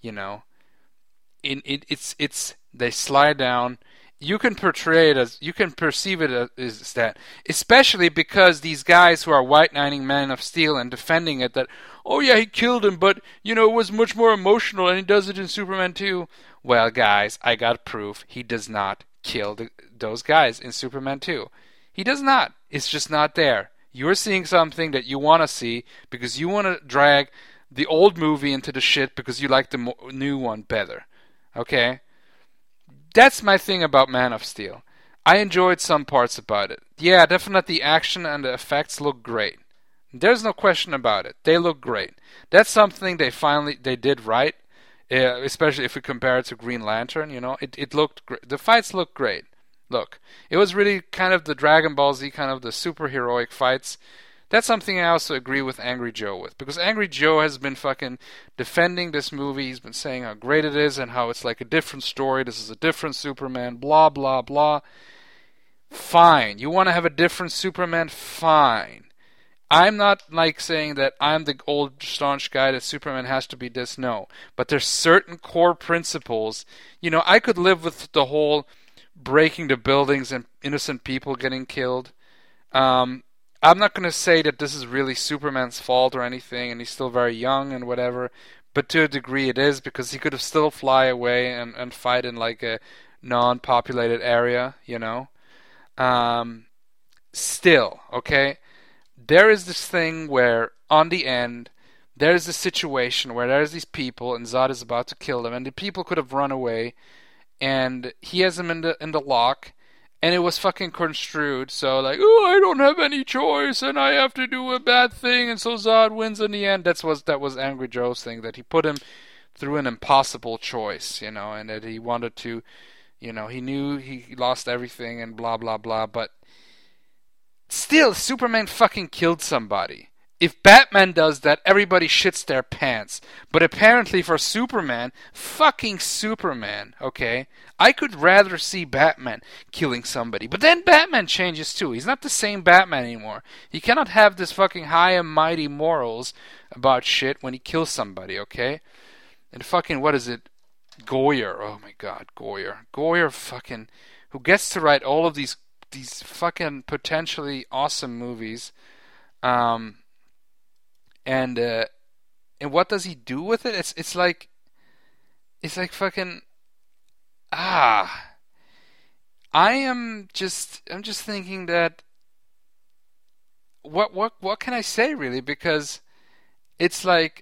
It's they slide down. You can portray it as, you can perceive it as that, especially because these guys who are White Knighting Man of Steel and defending it, that, "Oh yeah, he killed him, but, it was much more emotional and he does it in Superman 2. Well, guys, I got proof. He does not kill those guys in Superman 2. He does not. It's just not there. You're seeing something that you want to see because you want to drag the old movie into the shit because you like the new one better. Okay? That's my thing about Man of Steel. I enjoyed some parts about it. Yeah, definitely the action and the effects look great. There's no question about it. They look great. That's something they did right, especially if we compare it to Green Lantern. It looked great. The fights looked great. Look, it was really kind of the Dragon Ball Z, kind of the superheroic fights. That's something I also agree with Angry Joe with, because Angry Joe has been fucking defending this movie. He's been saying how great it is and how it's like a different story. This is a different Superman, blah, blah, blah. Fine. You want to have a different Superman? Fine. I'm not like saying that I'm the old staunch guy that Superman has to be this. No. But there's certain core principles. I could live with the whole breaking the buildings and innocent people getting killed. I'm not going to say that this is really Superman's fault or anything, and he's still very young and whatever, but to a degree it is, because he could have still fly away and fight in like a non-populated area, Still, okay? There is this thing where, on the end, there's this situation where there's these people, and Zod is about to kill them, and the people could have run away, and he has them in the lock, and it was fucking construed, so like, "Oh, I don't have any choice, and I have to do a bad thing," and so Zod wins in the end. That was Angry Joe's thing, that he put him through an impossible choice, and that he wanted to, he knew he lost everything and blah, blah, blah, but still, Superman fucking killed somebody. If Batman does that, everybody shits their pants. But apparently for Superman, fucking Superman, okay? I could rather see Batman killing somebody. But then Batman changes too. He's not the same Batman anymore. He cannot have this fucking high and mighty morals about shit when he kills somebody, okay? And fucking, what is it? Goyer. Oh my god, Goyer. Goyer fucking, who gets to write all of these fucking potentially awesome movies. And And what does he do with it? It's like fucking I'm just thinking that what can I say really? Because it's like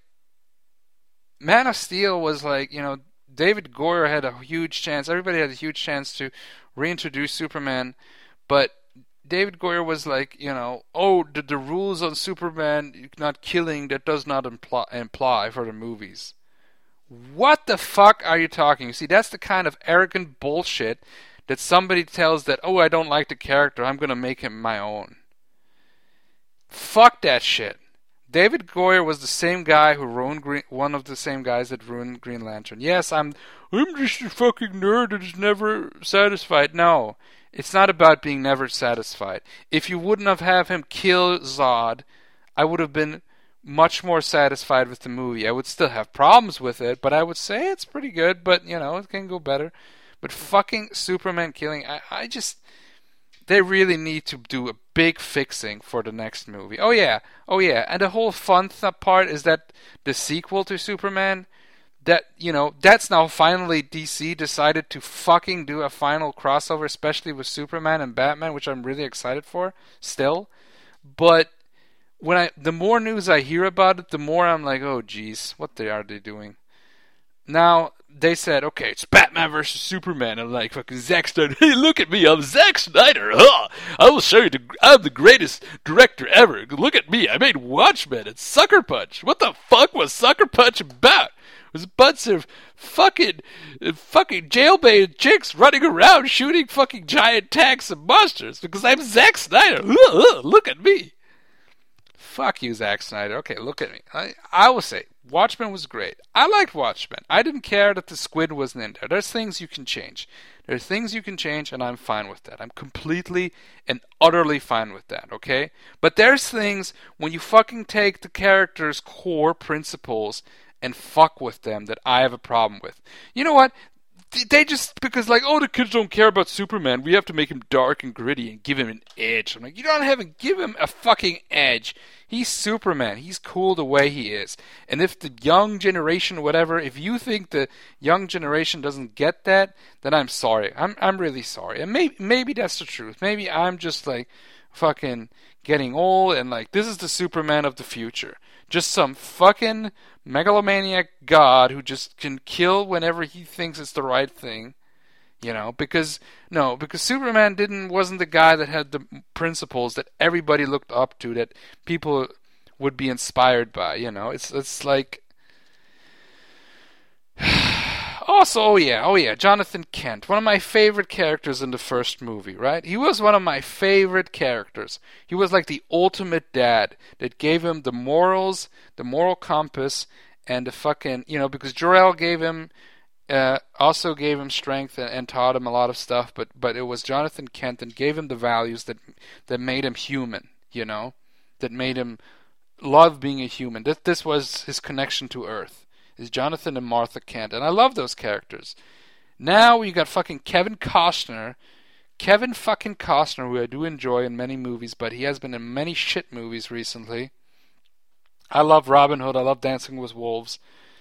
Man of Steel was like, David Goyer had a huge chance. Everybody had a huge chance to reintroduce Superman, but David Goyer was like, the rules on Superman not killing, that does not imply for the movies. What the fuck are you talking? You see, that's the kind of arrogant bullshit that somebody tells that, I don't like the character, I'm going to make him my own. Fuck that shit. David Goyer was the same guy who ruined one of the same guys that ruined Green Lantern. Yes, I'm just a fucking nerd that is never satisfied. No, it's not about being never satisfied. If you wouldn't have him kill Zod, I would have been much more satisfied with the movie. I would still have problems with it, but I would say it's pretty good, but, it can go better. But fucking Superman killing, they really need to do a big fixing for the next movie. Oh yeah. And the whole fun part is that the sequel to Superman, that's now finally DC decided to fucking do a final crossover, especially with Superman and Batman, which I'm really excited for still. But the more news I hear about it, the more I'm like, oh geez, what are they doing? Now, they said, okay, it's Batman versus Superman, and like fucking Zack Snyder, hey, look at me, I'm Zack Snyder, huh? I will show you, I'm the greatest director ever. Look at me, I made Watchmen and Sucker Punch. What the fuck was Sucker Punch about? It was a bunch of fucking jailbait chicks running around shooting fucking giant tanks and monsters because I'm Zack Snyder. Look at me. Fuck you, Zack Snyder. Okay, look at me. I will say, Watchmen was great. I liked Watchmen. I didn't care that the squid wasn't in there. There's things you can change. There's things you can change, and I'm fine with that. I'm completely and utterly fine with that, okay? But there's things when you fucking take the character's core principles and fuck with them that I have a problem with. You know what? They just, because like, the kids don't care about Superman, we have to make him dark and gritty and give him an edge. I'm like, you don't have to give him a fucking edge. He's Superman. He's cool the way he is. And if the young generation, whatever, if you think the young generation doesn't get that, then I'm sorry. I'm really sorry. And maybe that's the truth. Maybe I'm just like fucking getting old and like, this is the Superman of the future. Just some fucking megalomaniac god who just can kill whenever he thinks it's the right thing. Because Superman wasn't the guy that had the principles that everybody looked up to, that people would be inspired by, It's like also, oh yeah, Jonathan Kent, one of my favorite characters in the first movie, right? He was one of my favorite characters. He was like the ultimate dad that gave him the morals, the moral compass, and the fucking, because Jor-El also gave him strength and taught him a lot of stuff, but it was Jonathan Kent that gave him the values that made him human, that made him love being a human. This was his connection to Earth, is Jonathan and Martha Kent, and I love those characters. Now you got fucking Kevin fucking Costner, who I do enjoy in many movies, but he has been in many shit movies recently. I love Robin Hood, I love Dancing with Wolves.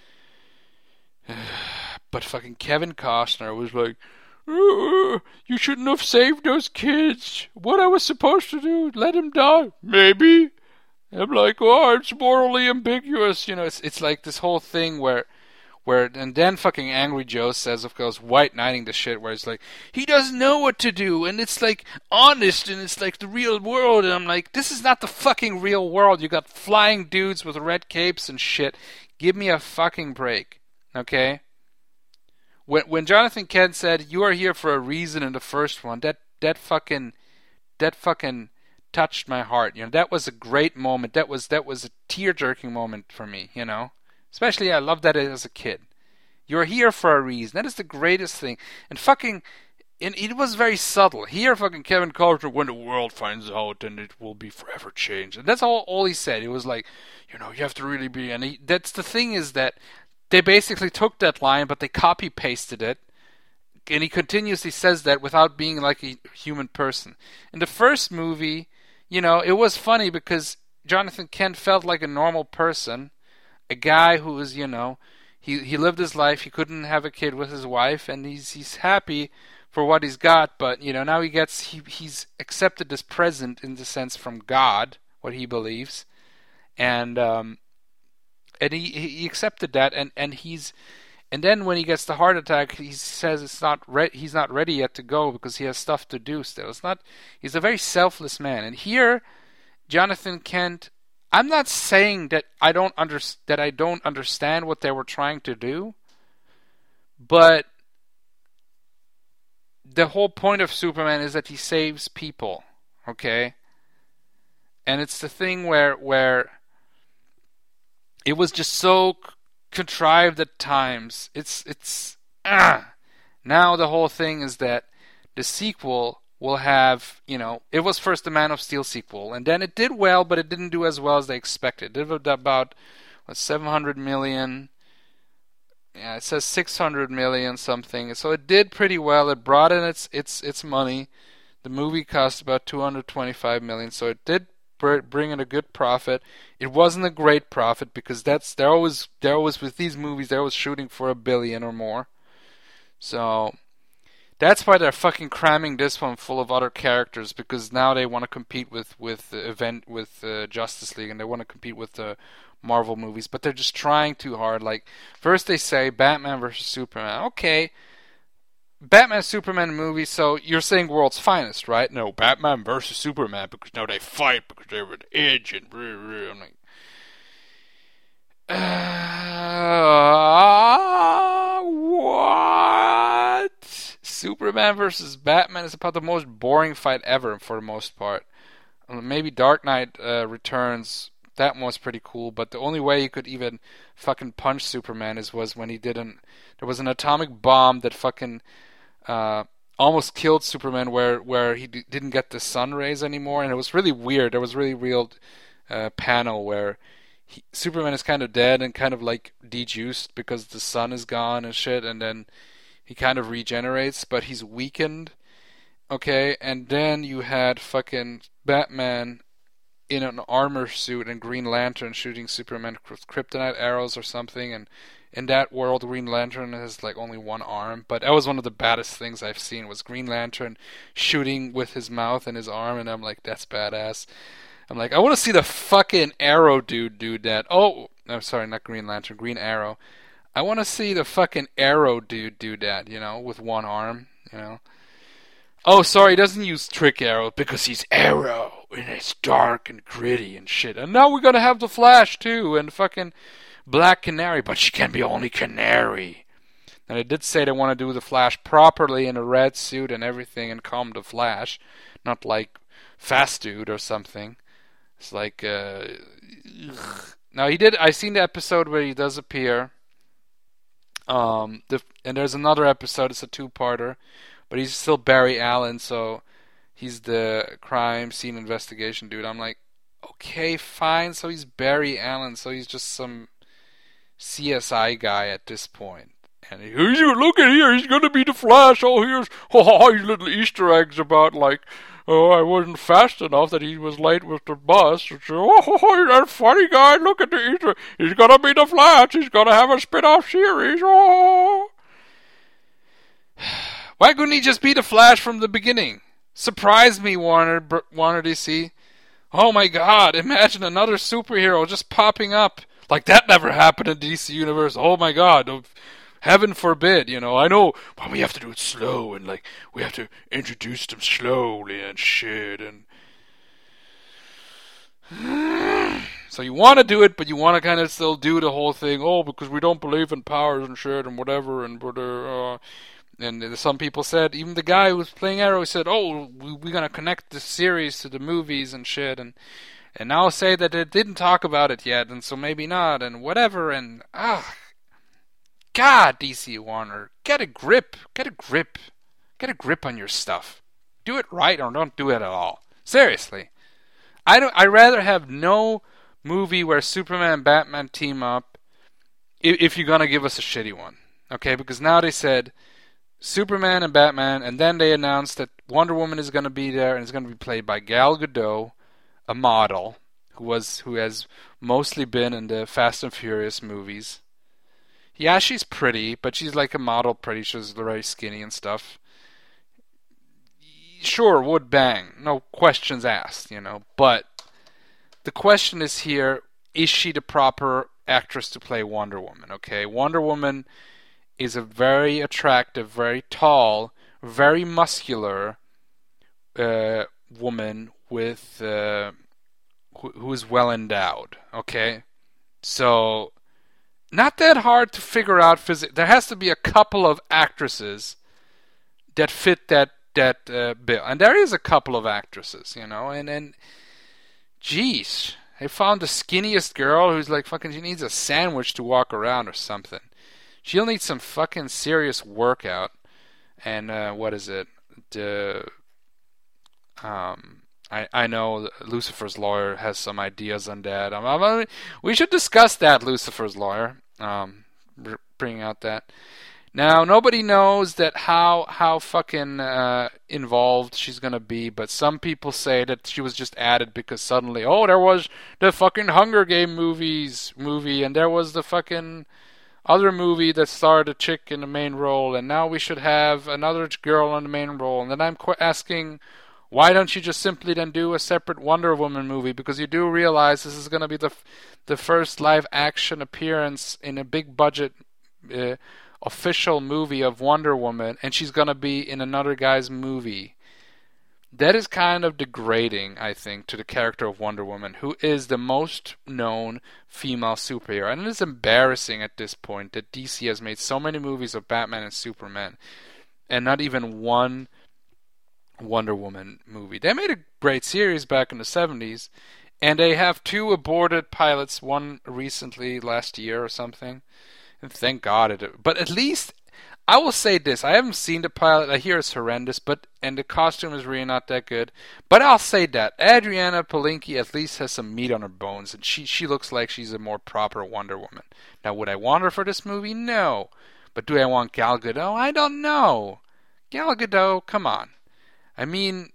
But fucking Kevin Costner was like, you shouldn't have saved those kids. What I was supposed to do, let him die? Maybe. I'm like, it's morally ambiguous. It's like this whole thing where, and then fucking Angry Joe says, of course, white knighting the shit, where it's like, he doesn't know what to do, and it's like honest, and it's like the real world, and I'm like, this is not the fucking real world. You got flying dudes with red capes and shit. Give me a fucking break, okay? When Jonathan Kent said, you are here for a reason in the first one, that fucking touched my heart. That was a great moment. That was a tear-jerking moment for me, Especially, I loved that as a kid. You're here for a reason. That is the greatest thing. And it was very subtle. Here, fucking Kevin Costner, when the world finds out, then it will be forever changed. And that's all he said. It was like, you have to really be... And that's the thing, is that they basically took that line, but they copy-pasted it. And he continuously says that without being like a human person. In the first movie, it was funny because Jonathan Kent felt like a normal person a guy who was, he lived his life. He couldn't have a kid with his wife, and he's happy for what he's got. But now he's accepted this present in the sense from God, what he believes, and he accepted that, and then when he gets the heart attack, he says he's not ready yet to go because he has stuff to do still. He's a very selfless man, and here, Jonathan Kent. I'm not saying that I don't understand what they were trying to do, but the whole point of Superman is that he saves people, okay? And it's the thing where it was just so contrived at times. Now the whole thing is that the sequel will have, it was first the Man of Steel sequel, and then it did well, but it didn't do as well as they expected. It did about 700 million. Yeah, it says 600 million something. So it did pretty well. It brought in its money. The movie cost about 225 million, so it did bring in a good profit. It wasn't a great profit because they're always with these movies, they're always shooting for $1 billion or more. So that's why they're fucking cramming this one full of other characters, because now they want to compete with Justice League, and they want to compete with the Marvel movies, but they're just trying too hard. Like, first they say Batman versus Superman. Okay, Batman Superman movie, so you're saying world's finest, right? No, Batman versus Superman, because now they fight because they're an edge and I'm like, what? Superman versus Batman is about the most boring fight ever for the most part. Maybe Dark Knight Returns, that one was pretty cool, but the only way you could even fucking punch Superman was when there was an atomic bomb that fucking almost killed Superman where he didn't get the sun rays anymore, and it was really weird. There was really real panel where Superman is kind of dead and kind of like dejuiced because the sun is gone and shit, and then he kind of regenerates, but he's weakened. Okay, and then you had fucking Batman in an armor suit and Green Lantern shooting Superman with kryptonite arrows or something, and in that world Green Lantern has like only one arm, but that was one of the baddest things I've seen, was Green Lantern shooting with his mouth and his arm, and I'm like, that's badass. I'm like, I want to see the fucking Arrow dude do that. Oh, I'm sorry, not Green Lantern, Green Arrow. I want to see the fucking Arrow dude do that, with one arm, Oh, sorry, he doesn't use Trick Arrow because he's Arrow, and it's dark and gritty and shit. And now we're gonna have the Flash too, and fucking Black Canary, but she can be only Canary. And they did say they want to do the Flash properly in a red suit and everything, and calm the Flash, not like Fast Dude or something. It's like, Now I seen the episode where he does appear. And there's another episode. It's a two-parter. But he's still Barry Allen, so he's the crime scene investigation dude. I'm like, okay, fine. So he's Barry Allen, so he's just some CSI guy at this point. And look at here, he's gonna be the Flash. Oh, here's these little Easter eggs about like, I wasn't fast enough that he was late with the bus. And so, that funny guy. Look at the Easter. He's gonna be the Flash. He's gonna have a spin-off series. Oh. Why couldn't he just be the Flash from the beginning? Surprise me, Warner DC. Oh my God, imagine another superhero just popping up. Like, that never happened in DC Universe. Oh my God, heaven forbid, I know, but we have to do it slow, and like, we have to introduce them slowly and shit, and... So you want to do it, but you want to kind of still do the whole thing, because we don't believe in powers and shit and whatever, and and some people said, even the guy who was playing Arrow said, we're going to connect the series to the movies and shit, and now say that they didn't talk about it yet, and so maybe not, and whatever, and God, DC Warner, get a grip on your stuff. Do it right or don't do it at all. Seriously. I'd rather have no movie where Superman and Batman team up if you're going to give us a shitty one. Okay, because now they said Superman and Batman, and then they announced that Wonder Woman is going to be there, and it's going to be played by Gal Gadot, a model, who has mostly been in the Fast and Furious movies. Yeah, she's pretty, but she's like a model pretty. She's very skinny and stuff. Sure, would bang. No questions asked, But the question is here, is she the proper actress to play Wonder Woman? Okay, Wonder Woman is a very attractive, very tall, very muscular woman with who is well endowed. Okay, so not that hard to figure out. There has to be a couple of actresses that fit that bill, and there is a couple of actresses, and geez, I found the skinniest girl who's like fucking. She needs a sandwich to walk around or something. She'll need some fucking serious workout. And what is it? I know Lucifer's lawyer has some ideas on that. We should discuss that, Lucifer's lawyer. Bringing out that. Now, nobody knows that how fucking involved she's gonna be, but some people say that she was just added because suddenly, there was the fucking Hunger Game movie, and there was the fucking other movie that starred a chick in the main role, and now we should have another girl in the main role. And then I'm asking, why don't you just simply then do a separate Wonder Woman movie? Because you do realize this is going to be the first live action appearance in a big budget official movie of Wonder Woman, and she's going to be in another guy's movie. That is kind of degrading, I think, to the character of Wonder Woman, who is the most known female superhero. And it is embarrassing at this point that DC has made so many movies of Batman and Superman and not even one Wonder Woman movie. They made a great series back in the 70s, and they have 2 aborted pilots, one recently last year or something. And thank God but at least I will say this, I haven't seen the pilot, I hear it's horrendous, and the costume is really not that good. But I'll say that Adriana Palinki at least has some meat on her bones, and she looks like she's a more proper Wonder Woman. Now, would I want her for this movie? No. But do I want Gal Gadot? I don't know. Gal Gadot, come on. I mean,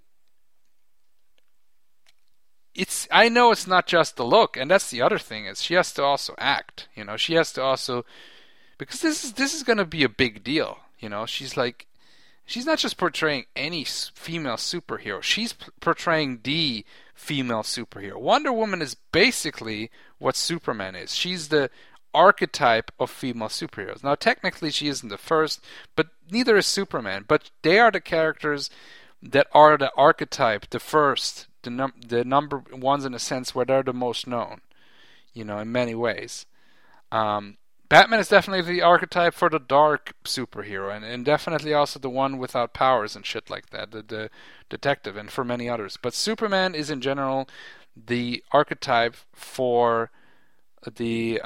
I know it's not just the look, and that's the other thing, is she has to also act. She has to also, because this is going to be a big deal. She's not just portraying any female superhero. She's portraying the female superhero. Wonder Woman is basically what Superman is. She's the archetype of female superheroes. Now, technically, she isn't the first, but neither is Superman. But they are the characters that are the archetype, the first, the number ones in a sense where they're the most known, in many ways. Batman is definitely the archetype for the dark superhero, and definitely also the one without powers and shit like that, the detective, and for many others. But Superman is in general the archetype for the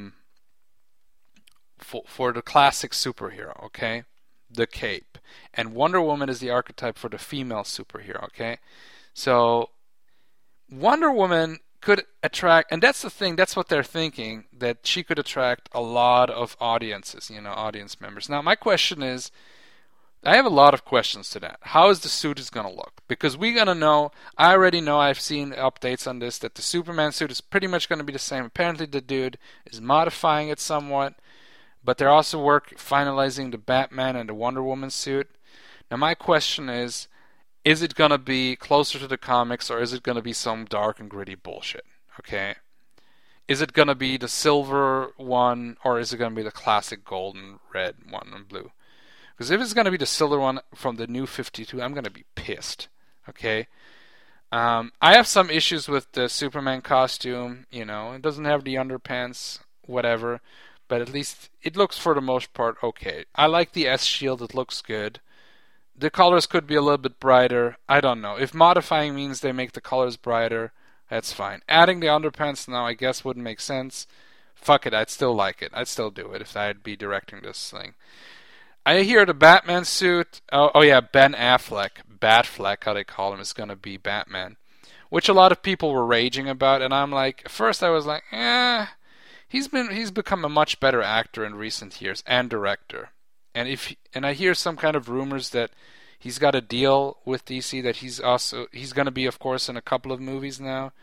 for the classic superhero, okay? The cape. And Wonder Woman is the archetype for the female superhero, okay? So Wonder Woman could attract, and that's the thing, that's what they're thinking, that she could attract a lot of audiences, audience members. Now, my question is, I have a lot of questions to that. How is the suit is going to look? Because we're going to know, I already know, I've seen updates on this, that the Superman suit is pretty much going to be the same. Apparently the dude is modifying it somewhat, but they're also finalizing the Batman and the Wonder Woman suit. Now, my question is it going to be closer to the comics, or is it going to be some dark and gritty bullshit? Okay? Is it going to be the silver one, or is it going to be the classic golden, red one, and blue? Because if it's going to be the silver one from the new 52, I'm going to be pissed. Okay? I have some issues with the Superman costume. It doesn't have the underpants, whatever. But at least it looks, for the most part, okay. I like the S-Shield. It looks good. The colors could be a little bit brighter. I don't know. If modifying means they make the colors brighter, that's fine. Adding the underpants now, I guess, wouldn't make sense. Fuck it, I'd still like it. I'd still do it if I'd be directing this thing. I hear the Batman suit. Oh yeah, Ben Affleck, Batfleck, how they call him, is going to be Batman. Which a lot of people were raging about, and I'm like, at first I was like, he's become a much better actor in recent years, and director. And I hear some kind of rumors that he's got a deal with DC, that he's going to be, of course, in a couple of movies now.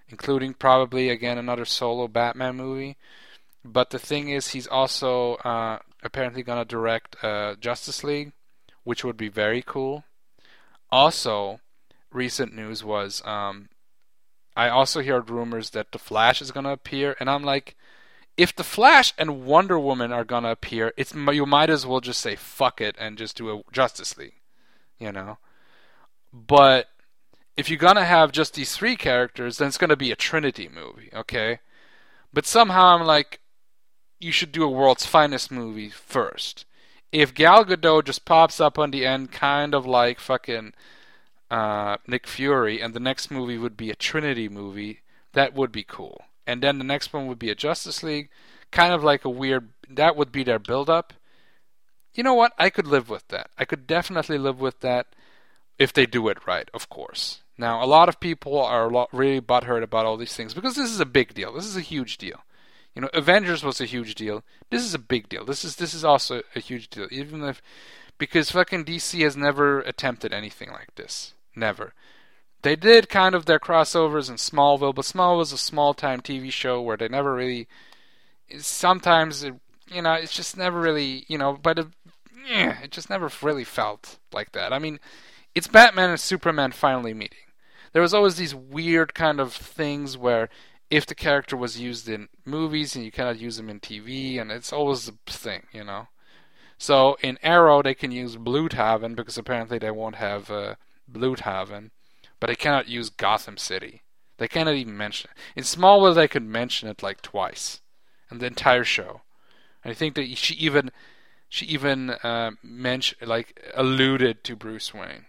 including probably again another solo Batman movie. But the thing is, he's also apparently gonna direct Justice League, which would be very cool. Also, recent news was I also heard rumors that the Flash is gonna appear, and I'm like, if the Flash and Wonder Woman are gonna appear, you might as well just say fuck it and just do a Justice League, you know. But if you're gonna have just these three characters, then it's gonna be a Trinity movie, okay? But somehow I'm like, you should do a World's Finest movie first. If Gal Gadot just pops up on the end, kind of like fucking Nick Fury, and the next movie would be a Trinity movie, that would be cool. And then the next one would be a Justice League, kind of like a weird, that would be their build-up. You know what? I could live with that. I could definitely live with that if they do it right, of course. Now, a lot of people are really butthurt about all these things because this is a big deal. This is a huge deal. You know, Avengers was a huge deal. This is a big deal. This is also a huge deal. Even if, because fucking DC has never attempted anything like this. Never. They did kind of their crossovers in Smallville, but Smallville was a small-time TV show where they never really. Sometimes, it's just never really, but it just never really felt like that. I mean, it's Batman and Superman finally meeting. There was always these weird kind of things where if the character was used in movies and you cannot use them in TV, and it's always a thing, So in Arrow they can use Blüdhaven because apparently they won't have Blüdhaven, but they cannot use Gotham City. They cannot even mention it. In Smallville they could mention it like twice in the entire show. And I think that she even mentioned, like, alluded to Bruce Wayne.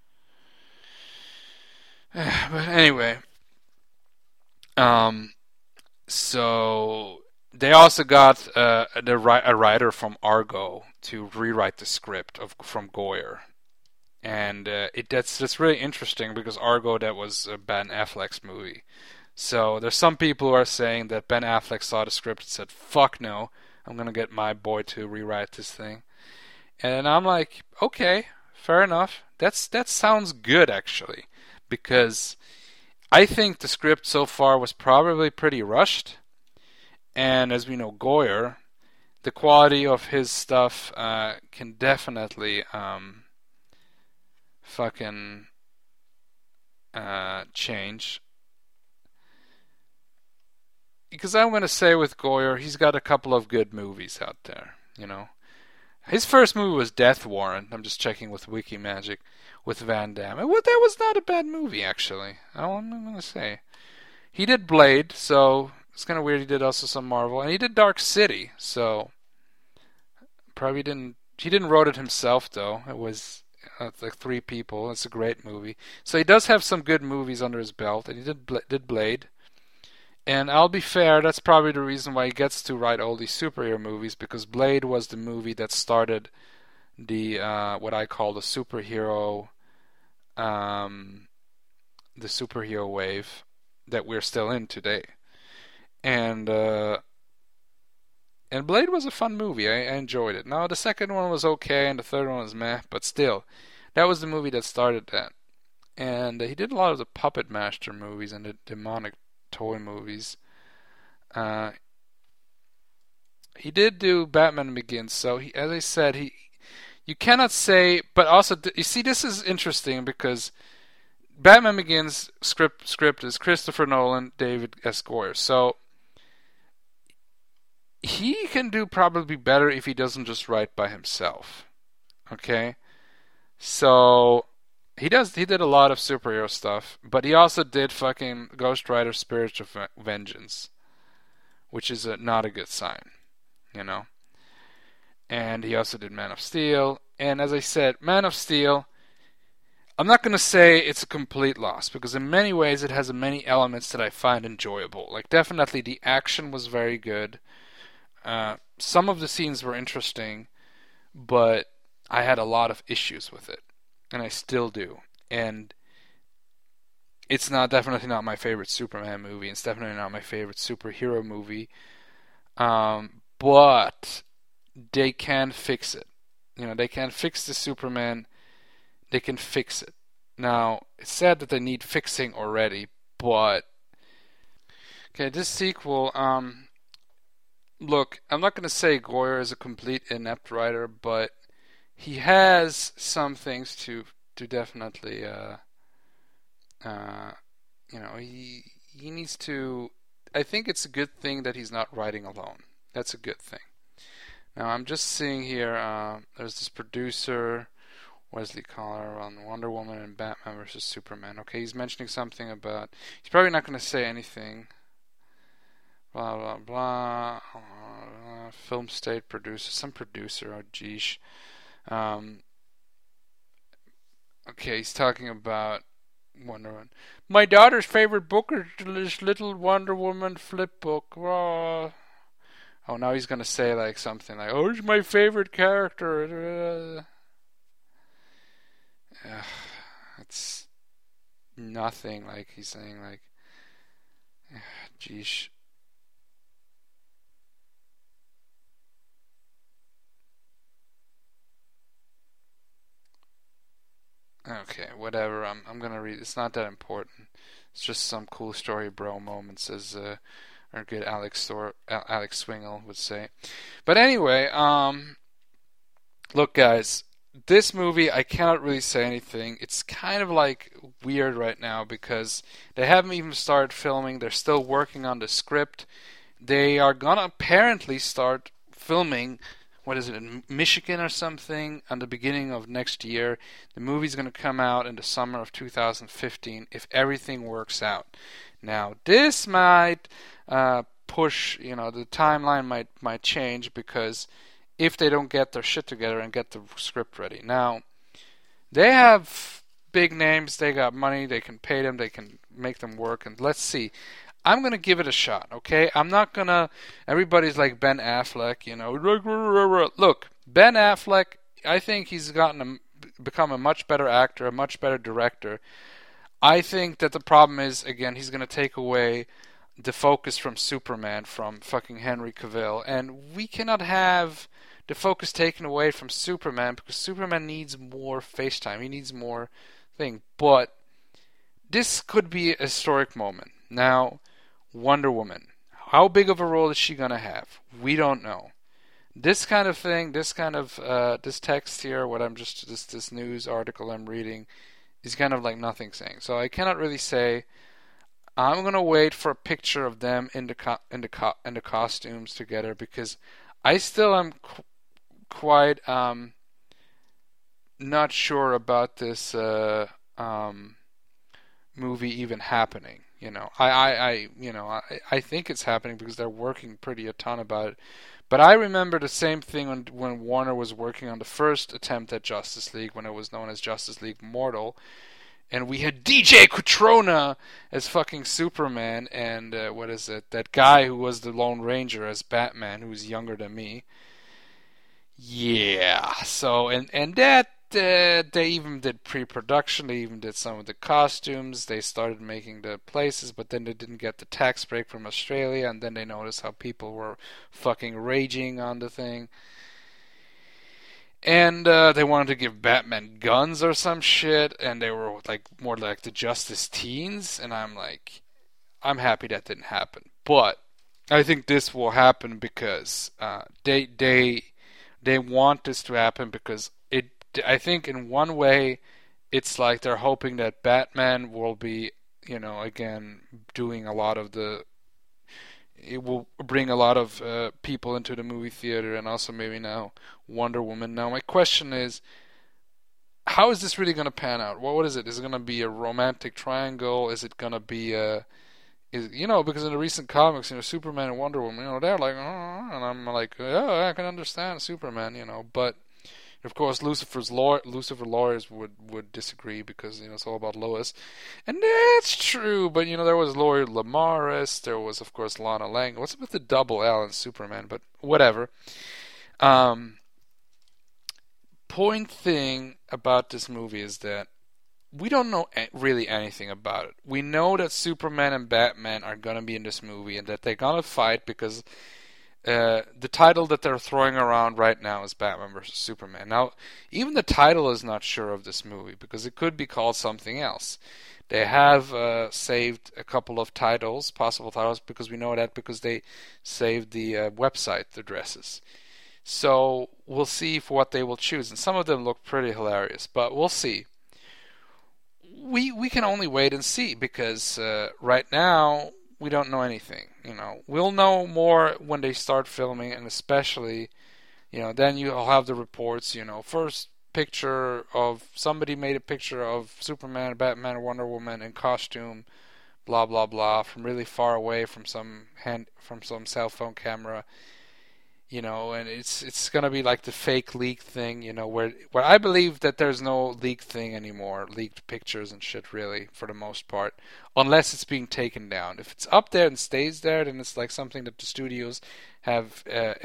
But anyway, so they also got a writer from Argo to rewrite the script from Goyer, and that's really interesting because Argo, that was Ben Affleck's movie. So there's some people who are saying that Ben Affleck saw the script and said, "Fuck no, I'm gonna get my boy to rewrite this thing," and I'm like, okay, fair enough. That sounds good actually, because I think the script so far was probably pretty rushed, and as we know, Goyer, the quality of his stuff can definitely fucking change. Because I'm going to say with Goyer, he's got a couple of good movies out there, His first movie was Death Warrant. I'm just checking with WikiMagic with Van Damme. That was not a bad movie, actually. I'm going to say. He did Blade, so it's kind of weird. He did also some Marvel. And he did Dark City, so probably didn't... He didn't write it himself, though. It was like 3 people. It's a great movie. So he does have some good movies under his belt, and he did Blade. And I'll be fair, that's probably the reason why he gets to write all these superhero movies, because Blade was the movie that started the what I call the superhero wave that we're still in today. And Blade was a fun movie. I enjoyed it. Now the second one was okay, and the third one was meh, but still, that was the movie that started that. And he did a lot of the Puppet Master movies and the demonic toy movies. He did do Batman Begins, so as I said, you cannot say, but also, you see, this is interesting because Batman Begins script is Christopher Nolan, David S. Goyer, so he can do probably better if he doesn't just write by himself. Okay? So he did a lot of superhero stuff, but he also did fucking Ghost Rider Spirit of Vengeance, which is not a good sign, And he also did Man of Steel, and as I said, Man of Steel, I'm not going to say it's a complete loss, because in many ways it has many elements that I find enjoyable. Like, definitely the action was very good. Some of the scenes were interesting, but I had a lot of issues with it. And I still do. And it's definitely not my favorite Superman movie. It's definitely not my favorite superhero movie. But they can fix it. They can fix the Superman. They can fix it. Now, it's sad that they need fixing already, but Okay, this sequel. Look, I'm not going to say Goyer is a complete inept writer, but he has some things to definitely. He needs to. I think it's a good thing that he's not writing alone. That's a good thing. Now I'm just seeing here. There's this producer, Wesley Collar, on Wonder Woman and Batman versus Superman. Okay, he's mentioning something about. He's probably not going to say anything. Blah blah blah. Film state producer, some producer. Oh geesh. Okay, he's talking about Wonder Woman. My daughter's favorite book is this little Wonder Woman flip book. Oh, now he's gonna say like something like, "Oh, it's my favorite character." It's nothing like he's saying like, "Geesh." Okay, whatever. I'm gonna read. It's not that important. It's just some cool story, bro moments, as our good Alex Swingle would say. But anyway, look, guys, this movie I cannot really say anything. It's kind of like weird right now because they haven't even started filming. They're still working on the script. They are gonna apparently start filming. What is it, in Michigan or something, on the beginning of next year. The movie's going to come out in the summer of 2015 if everything works out. Now, this might push, the timeline might change because if they don't get their shit together and get the script ready. Now, they have big names, they got money, they can pay them, they can make them work, and let's see. I'm going to give it a shot, okay? I'm not going to... Everybody's like Ben Affleck, Look, Ben Affleck, I think he's become a much better actor, a much better director. I think that the problem is, again, he's going to take away the focus from Superman, from fucking Henry Cavill. And we cannot have the focus taken away from Superman because Superman needs more face time. He needs more thing. But this could be a historic moment. Now, Wonder Woman. How big of a role is she going to have? We don't know. This kind of thing, this text here, this news article I'm reading, is kind of like nothing saying. So I cannot really say. I'm going to wait for a picture of them in the costumes together because I still am quite not sure about this movie even happening. I think it's happening because they're working a ton about it. But I remember the same thing when Warner was working on the first attempt at Justice League, when it was known as Justice League Mortal, and we had DJ Cotrona as fucking Superman, and that guy who was the Lone Ranger as Batman, who was younger than me. Yeah, so and that. They even did pre-production, they even did some of the costumes, they started making the places, but then they didn't get the tax break from Australia, and then they noticed how people were fucking raging on the thing. And they wanted to give Batman guns or some shit, and they were like more like the Justice Teens, and I'm happy that didn't happen. But I think this will happen because they want this to happen because I think in one way, it's like they're hoping that Batman will be, again, doing a lot of it will bring a lot of people into the movie theater, and also maybe now Wonder Woman. Now, my question is, how is this really going to pan out? What is it? Is it going to be a romantic triangle? Is it going to be because in the recent comics, Superman and Wonder Woman, they're like, oh, and I'm like, yeah, I can understand Superman, but. Of course, Lucifer lawyers would disagree because it's all about Lois, and that's true. But there was lawyer Lamaris, there was of course Lana Lang. What's with the double L in Superman? But whatever. Point thing about this movie is that we don't know really anything about it. We know that Superman and Batman are gonna be in this movie and that they're gonna fight because The title that they're throwing around right now is Batman vs. Superman. Now, even the title is not sure of this movie because it could be called something else. They have saved a couple of titles, possible titles, because we know that because they saved the website addresses. So we'll see for what they will choose, and some of them look pretty hilarious, but we'll see. We can only wait and see because right now we don't know anything. We'll know more when they start filming, and especially, then you'll have the reports. First picture of somebody made a picture of Superman, Batman, Wonder Woman in costume, blah blah blah, from really far away from some cell phone camera. And it's gonna be like the fake leak thing, where I believe that there's no leak thing anymore, leaked pictures and shit, really, for the most part, unless it's being taken down. If it's up there and stays there, then it's like something that the studios have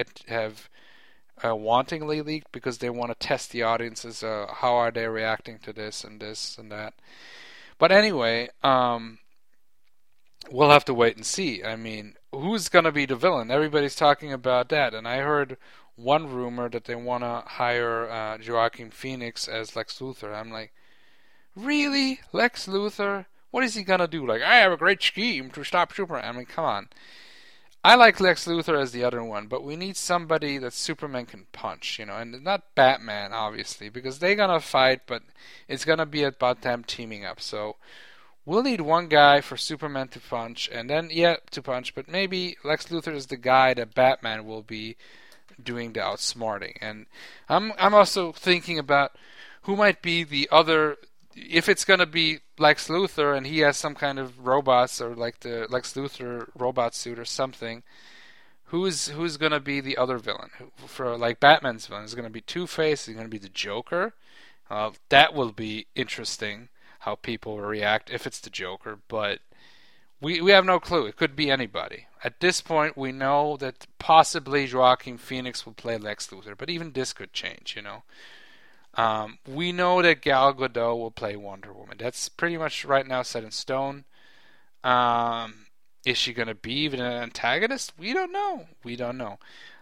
wantingly leaked because they want to test the audiences. How are they reacting to this and that? But anyway, we'll have to wait and see. I mean, who's going to be the villain? Everybody's talking about that. And I heard one rumor that they want to hire Joaquin Phoenix as Lex Luthor. I'm like, really? Lex Luthor? What is he going to do? Like, I have a great scheme to stop Superman. I mean, come on. I like Lex Luthor as the other one, but we need somebody that Superman can punch, and not Batman, obviously, because they're going to fight, but it's going to be about them teaming up. So we'll need one guy for Superman to punch, and then, to punch, but maybe Lex Luthor is the guy that Batman will be doing the outsmarting. And I'm also thinking about who might be the other, if it's going to be Lex Luthor and he has some kind of robots or like the Lex Luthor robot suit or something, who's going to be the other villain? For like Batman's villain, is it going to be Two-Face? Is it going to be the Joker? That will be interesting. How people will react if it's the Joker, but we have no clue. It could be anybody. At this point, we know that possibly Joaquin Phoenix will play Lex Luthor, but even this could change, We know that Gal Gadot will play Wonder Woman. That's pretty much right now set in stone. Is she going to be even an antagonist? We don't know.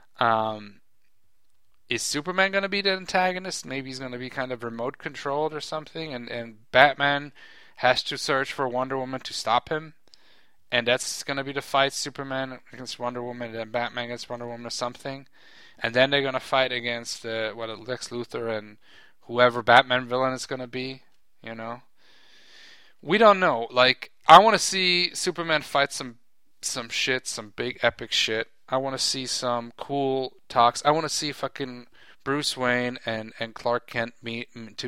Is Superman going to be the antagonist? Maybe he's going to be kind of remote controlled or something, and Batman has to search for Wonder Woman to stop him, and that's going to be the fight, Superman against Wonder Woman, and then Batman against Wonder Woman or something, and then they're going to fight against Lex Luthor and whoever Batman villain is going to be, We don't know. Like, I want to see Superman fight some shit, some big epic shit. I want to see some cool talks. I want to see fucking Bruce Wayne and Clark Kent meet.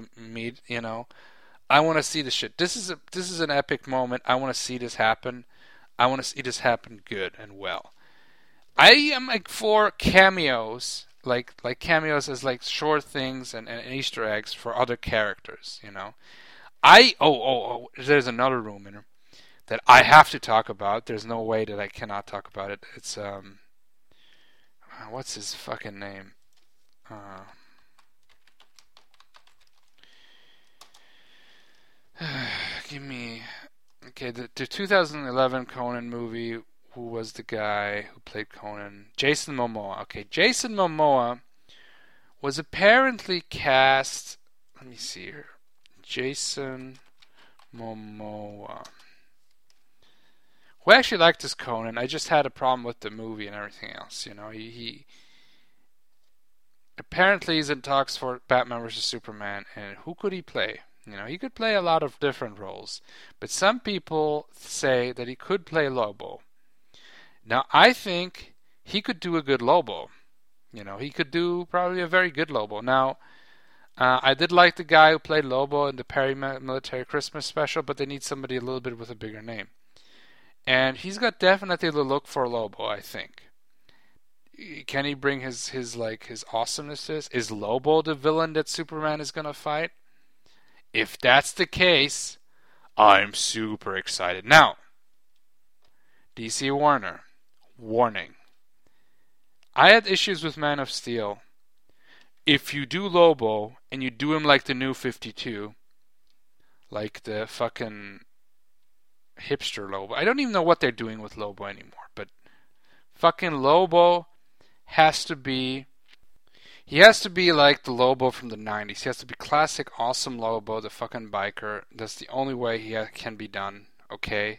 I want to see this shit. This is an epic moment. I want to see this happen. I want to see this happen good and well. I am like for cameos, like cameos as like short things and Easter eggs for other characters. There's another rumor that I have to talk about. There's no way that I cannot talk about it. It's what's his fucking name? The 2011 Conan movie. Who was the guy who played Conan? Jason Momoa. Okay, Jason Momoa was apparently cast. Let me see here. Jason Momoa. Who actually liked this Conan. I just had a problem with the movie and everything else. He apparently he's in talks for Batman vs. Superman. And who could he play? He could play a lot of different roles. But some people say that he could play Lobo. Now, I think he could do a good Lobo. He could do probably a very good Lobo. Now, I did like the guy who played Lobo in the Perry Military Christmas special, but they need somebody a little bit with a bigger name. And he's got definitely the look for Lobo, I think. Can he bring his awesomeness to this? Is Lobo the villain that Superman is going to fight? If that's the case, I'm super excited. Now, DC Warner, warning. I had issues with Man of Steel. If you do Lobo, and you do him like the New 52, like the fucking hipster Lobo. I don't even know what they're doing with Lobo anymore, but fucking Lobo has to be... He has to be like the Lobo from the 90s. He has to be classic, awesome Lobo, the fucking biker. That's the only way he can be done, okay?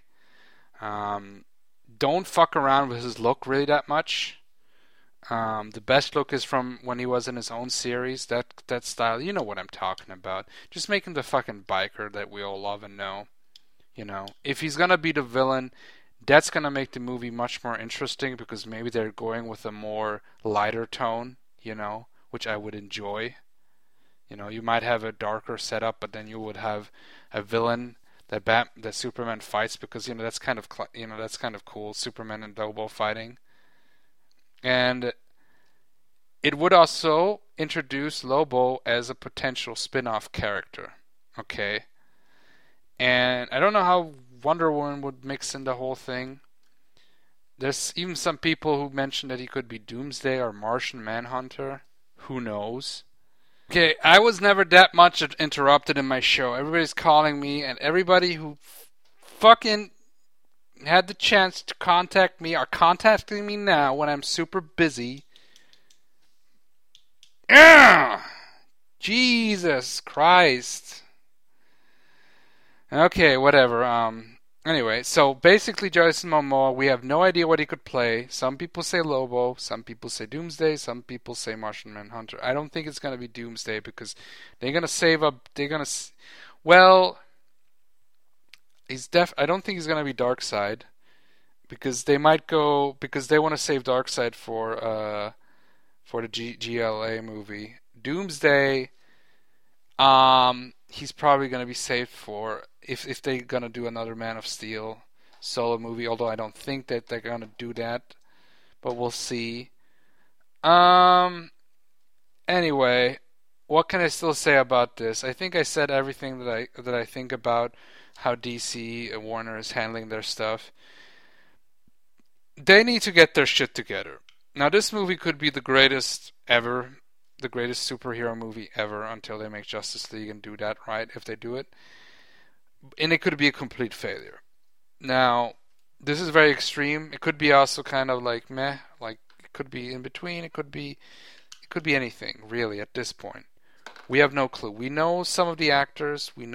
Don't fuck around with his look really that much. The best look is from when he was in his own series. That style, you know what I'm talking about. Just make him the fucking biker that we all love and know. You know, if he's gonna be the villain, that's gonna make the movie much more interesting because maybe they're going with a more lighter tone, you know, which I would enjoy. You know, you might have a darker setup, but then you would have a villain that Superman fights because that's kind of cool. Superman and Lobo fighting, and it would also introduce Lobo as a potential spin-off character. Okay. And I don't know how Wonder Woman would mix in the whole thing. There's even some people who mentioned that he could be Doomsday or Martian Manhunter. Who knows? Okay, I was never that much interrupted in my show. Everybody's calling me, and everybody who fucking had the chance to contact me are contacting me now when I'm super busy. Jesus Christ. Okay, whatever. Anyway, so basically Jason Momoa, we have no idea what he could play. Some people say Lobo, some people say Doomsday, some people say Martian Manhunter. I don't think it's going to be Doomsday because they're going to save up... Well, I don't think he's going to be Darkseid because they might go... Because they want to save Darkseid for the GLA movie. Doomsday... he's probably going to be saved for if they're going to do another Man of Steel solo movie, although I don't think that they're going to do that, but we'll see. Anyway, what can I still say about this? I think I said everything that I think about how DC and Warner is handling their stuff. They need to get their shit together. Now, this movie could be the greatest ever, the greatest superhero movie ever until they make Justice League and do that right, if they do it. And it could be a complete failure. Now, this is very extreme. It could be also kind of like meh, like it could be in between. It could be anything really at this point. We have no clue. We know some of the actors. We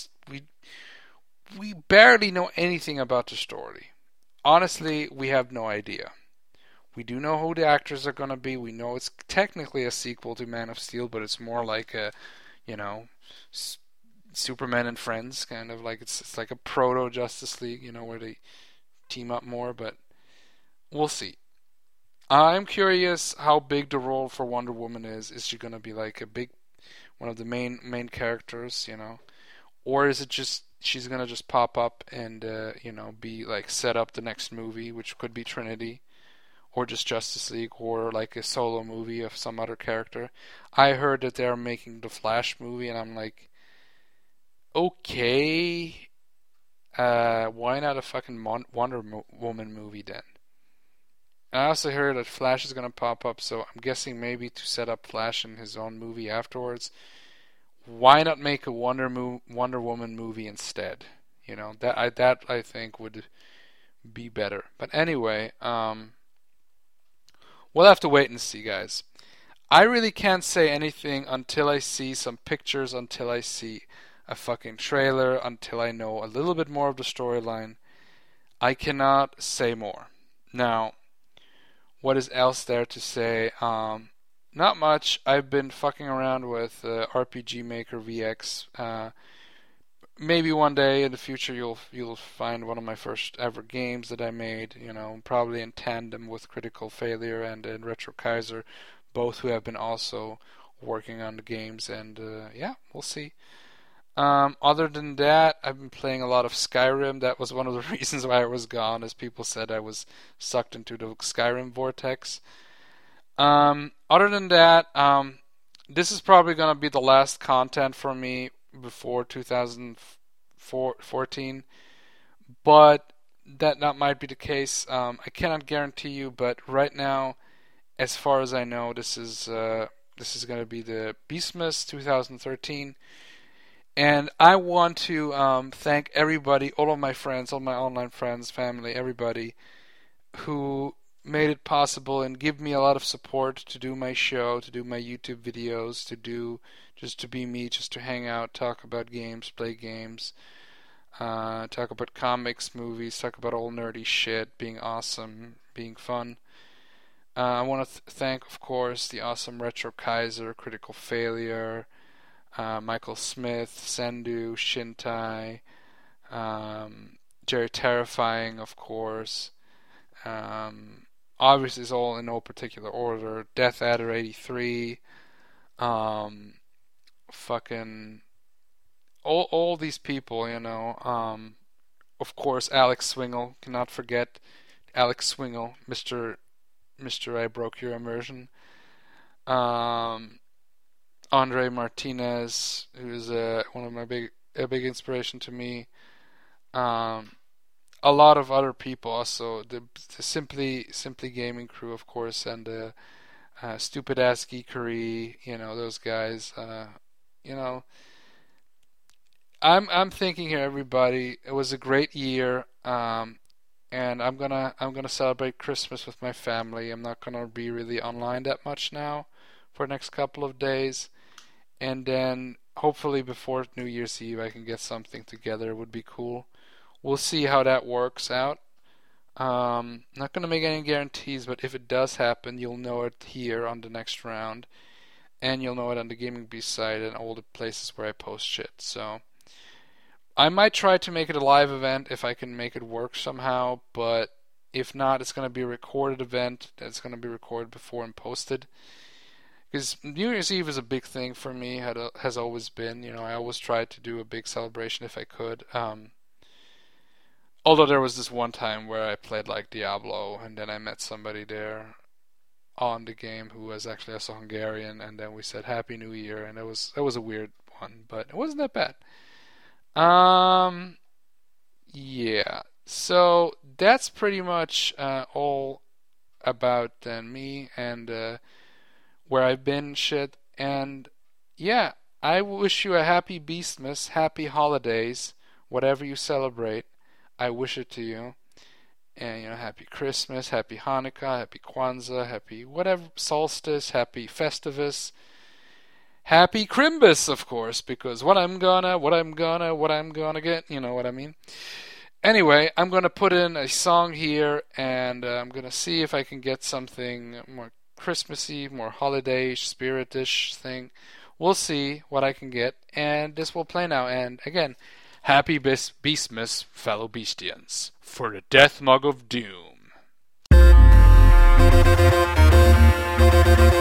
barely know anything about the story. Honestly, we have no idea. We do know who the actors are going to be. We know it's technically a sequel to Man of Steel, but it's more like a, Superman and Friends, kind of like it's like a proto Justice League, where they team up more, but we'll see. I'm curious how big the role for Wonder Woman is. Is she going to be like one of the main characters, or is it just she's going to just pop up and be like set up the next movie, which could be Trinity, or just Justice League, or like a solo movie of some other character. I heard that they're making the Flash movie, and I'm like, okay, why not a fucking Wonder Woman movie then? And I also heard that Flash is going to pop up, so I'm guessing maybe to set up Flash in his own movie afterwards. Why not make a Wonder Woman movie instead? That I think would be better. But anyway, we'll have to wait and see, guys. I really can't say anything until I see some pictures, until I see a fucking trailer, until I know a little bit more of the storyline. I cannot say more. Now, what is else there to say? Not much. I've been fucking around with RPG Maker VX. Maybe one day in the future you'll find one of my first ever games that I made. Probably in tandem with Critical Failure and Retro Kaiser, both who have been also working on the games. And yeah, we'll see. Other than that, I've been playing a lot of Skyrim. That was one of the reasons why I was gone, as people said I was sucked into the Skyrim vortex. Other than that, this is probably going to be the last content for me before 2014, but that might be the case. I cannot guarantee you, but right now, as far as I know, this is going to be the Beastmas 2013. And I want to thank everybody, all of my friends, all my online friends, family, everybody who made it possible and give me a lot of support to do my show, to do my YouTube videos, just to be me, just to hang out, talk about games, play games, talk about comics, movies, talk about all nerdy shit, being awesome, being fun. I want to thank, of course, the awesome Retro Kaiser, Critical Failure, Michael Smith, Sendu, Shintai, Jerry Terrifying, of course. Obviously, it's all in no particular order. Death Adder 83, fucking all these people, you know. Of course, Alex Swingle, cannot forget Alex Swingle, Mr. I Broke Your Immersion. Andre Martinez, who is one of a big inspiration to me. A lot of other people also, the Simply Gaming crew, of course, and Stupid Ass Geekery, you know, those guys. You know, I'm thinking here, everybody. It was a great year, and I'm gonna celebrate Christmas with my family. I'm not gonna be really online that much now for the next couple of days, and then hopefully before New Year's Eve I can get something together. It would be cool. We'll see how that works out. Not going to make any guarantees, but if it does happen, you'll know it here on the next round. And you'll know it on the Gaming Beast site and all the places where I post shit. So I might try to make it a live event if I can make it work somehow. But if not, it's going to be a recorded event. That's going to be recorded before and posted. Because New Year's Eve is a big thing for me. Has always been. You know, I always try to do a big celebration if I could. Although there was this one time where I played like Diablo, and then I met somebody there on the game who was actually also Hungarian, and then we said Happy New Year, and it was a weird one, but it wasn't that bad. Yeah. So that's pretty much all about me and where I've been, shit. And yeah, I wish you a happy Beastmas, happy holidays, whatever you celebrate. I wish it to you. And, you know, happy Christmas, happy Hanukkah, happy Kwanzaa, happy whatever, solstice, happy Festivus, happy Crimbus, of course, because what I'm gonna get, you know what I mean. Anyway, I'm gonna put in a song here, and I'm gonna see if I can get something more Christmassy, more holiday-ish, spirit-ish thing. We'll see what I can get, and this will play now. And again, happy Beastmas, fellow Beastians, for the Death Mug of Doom.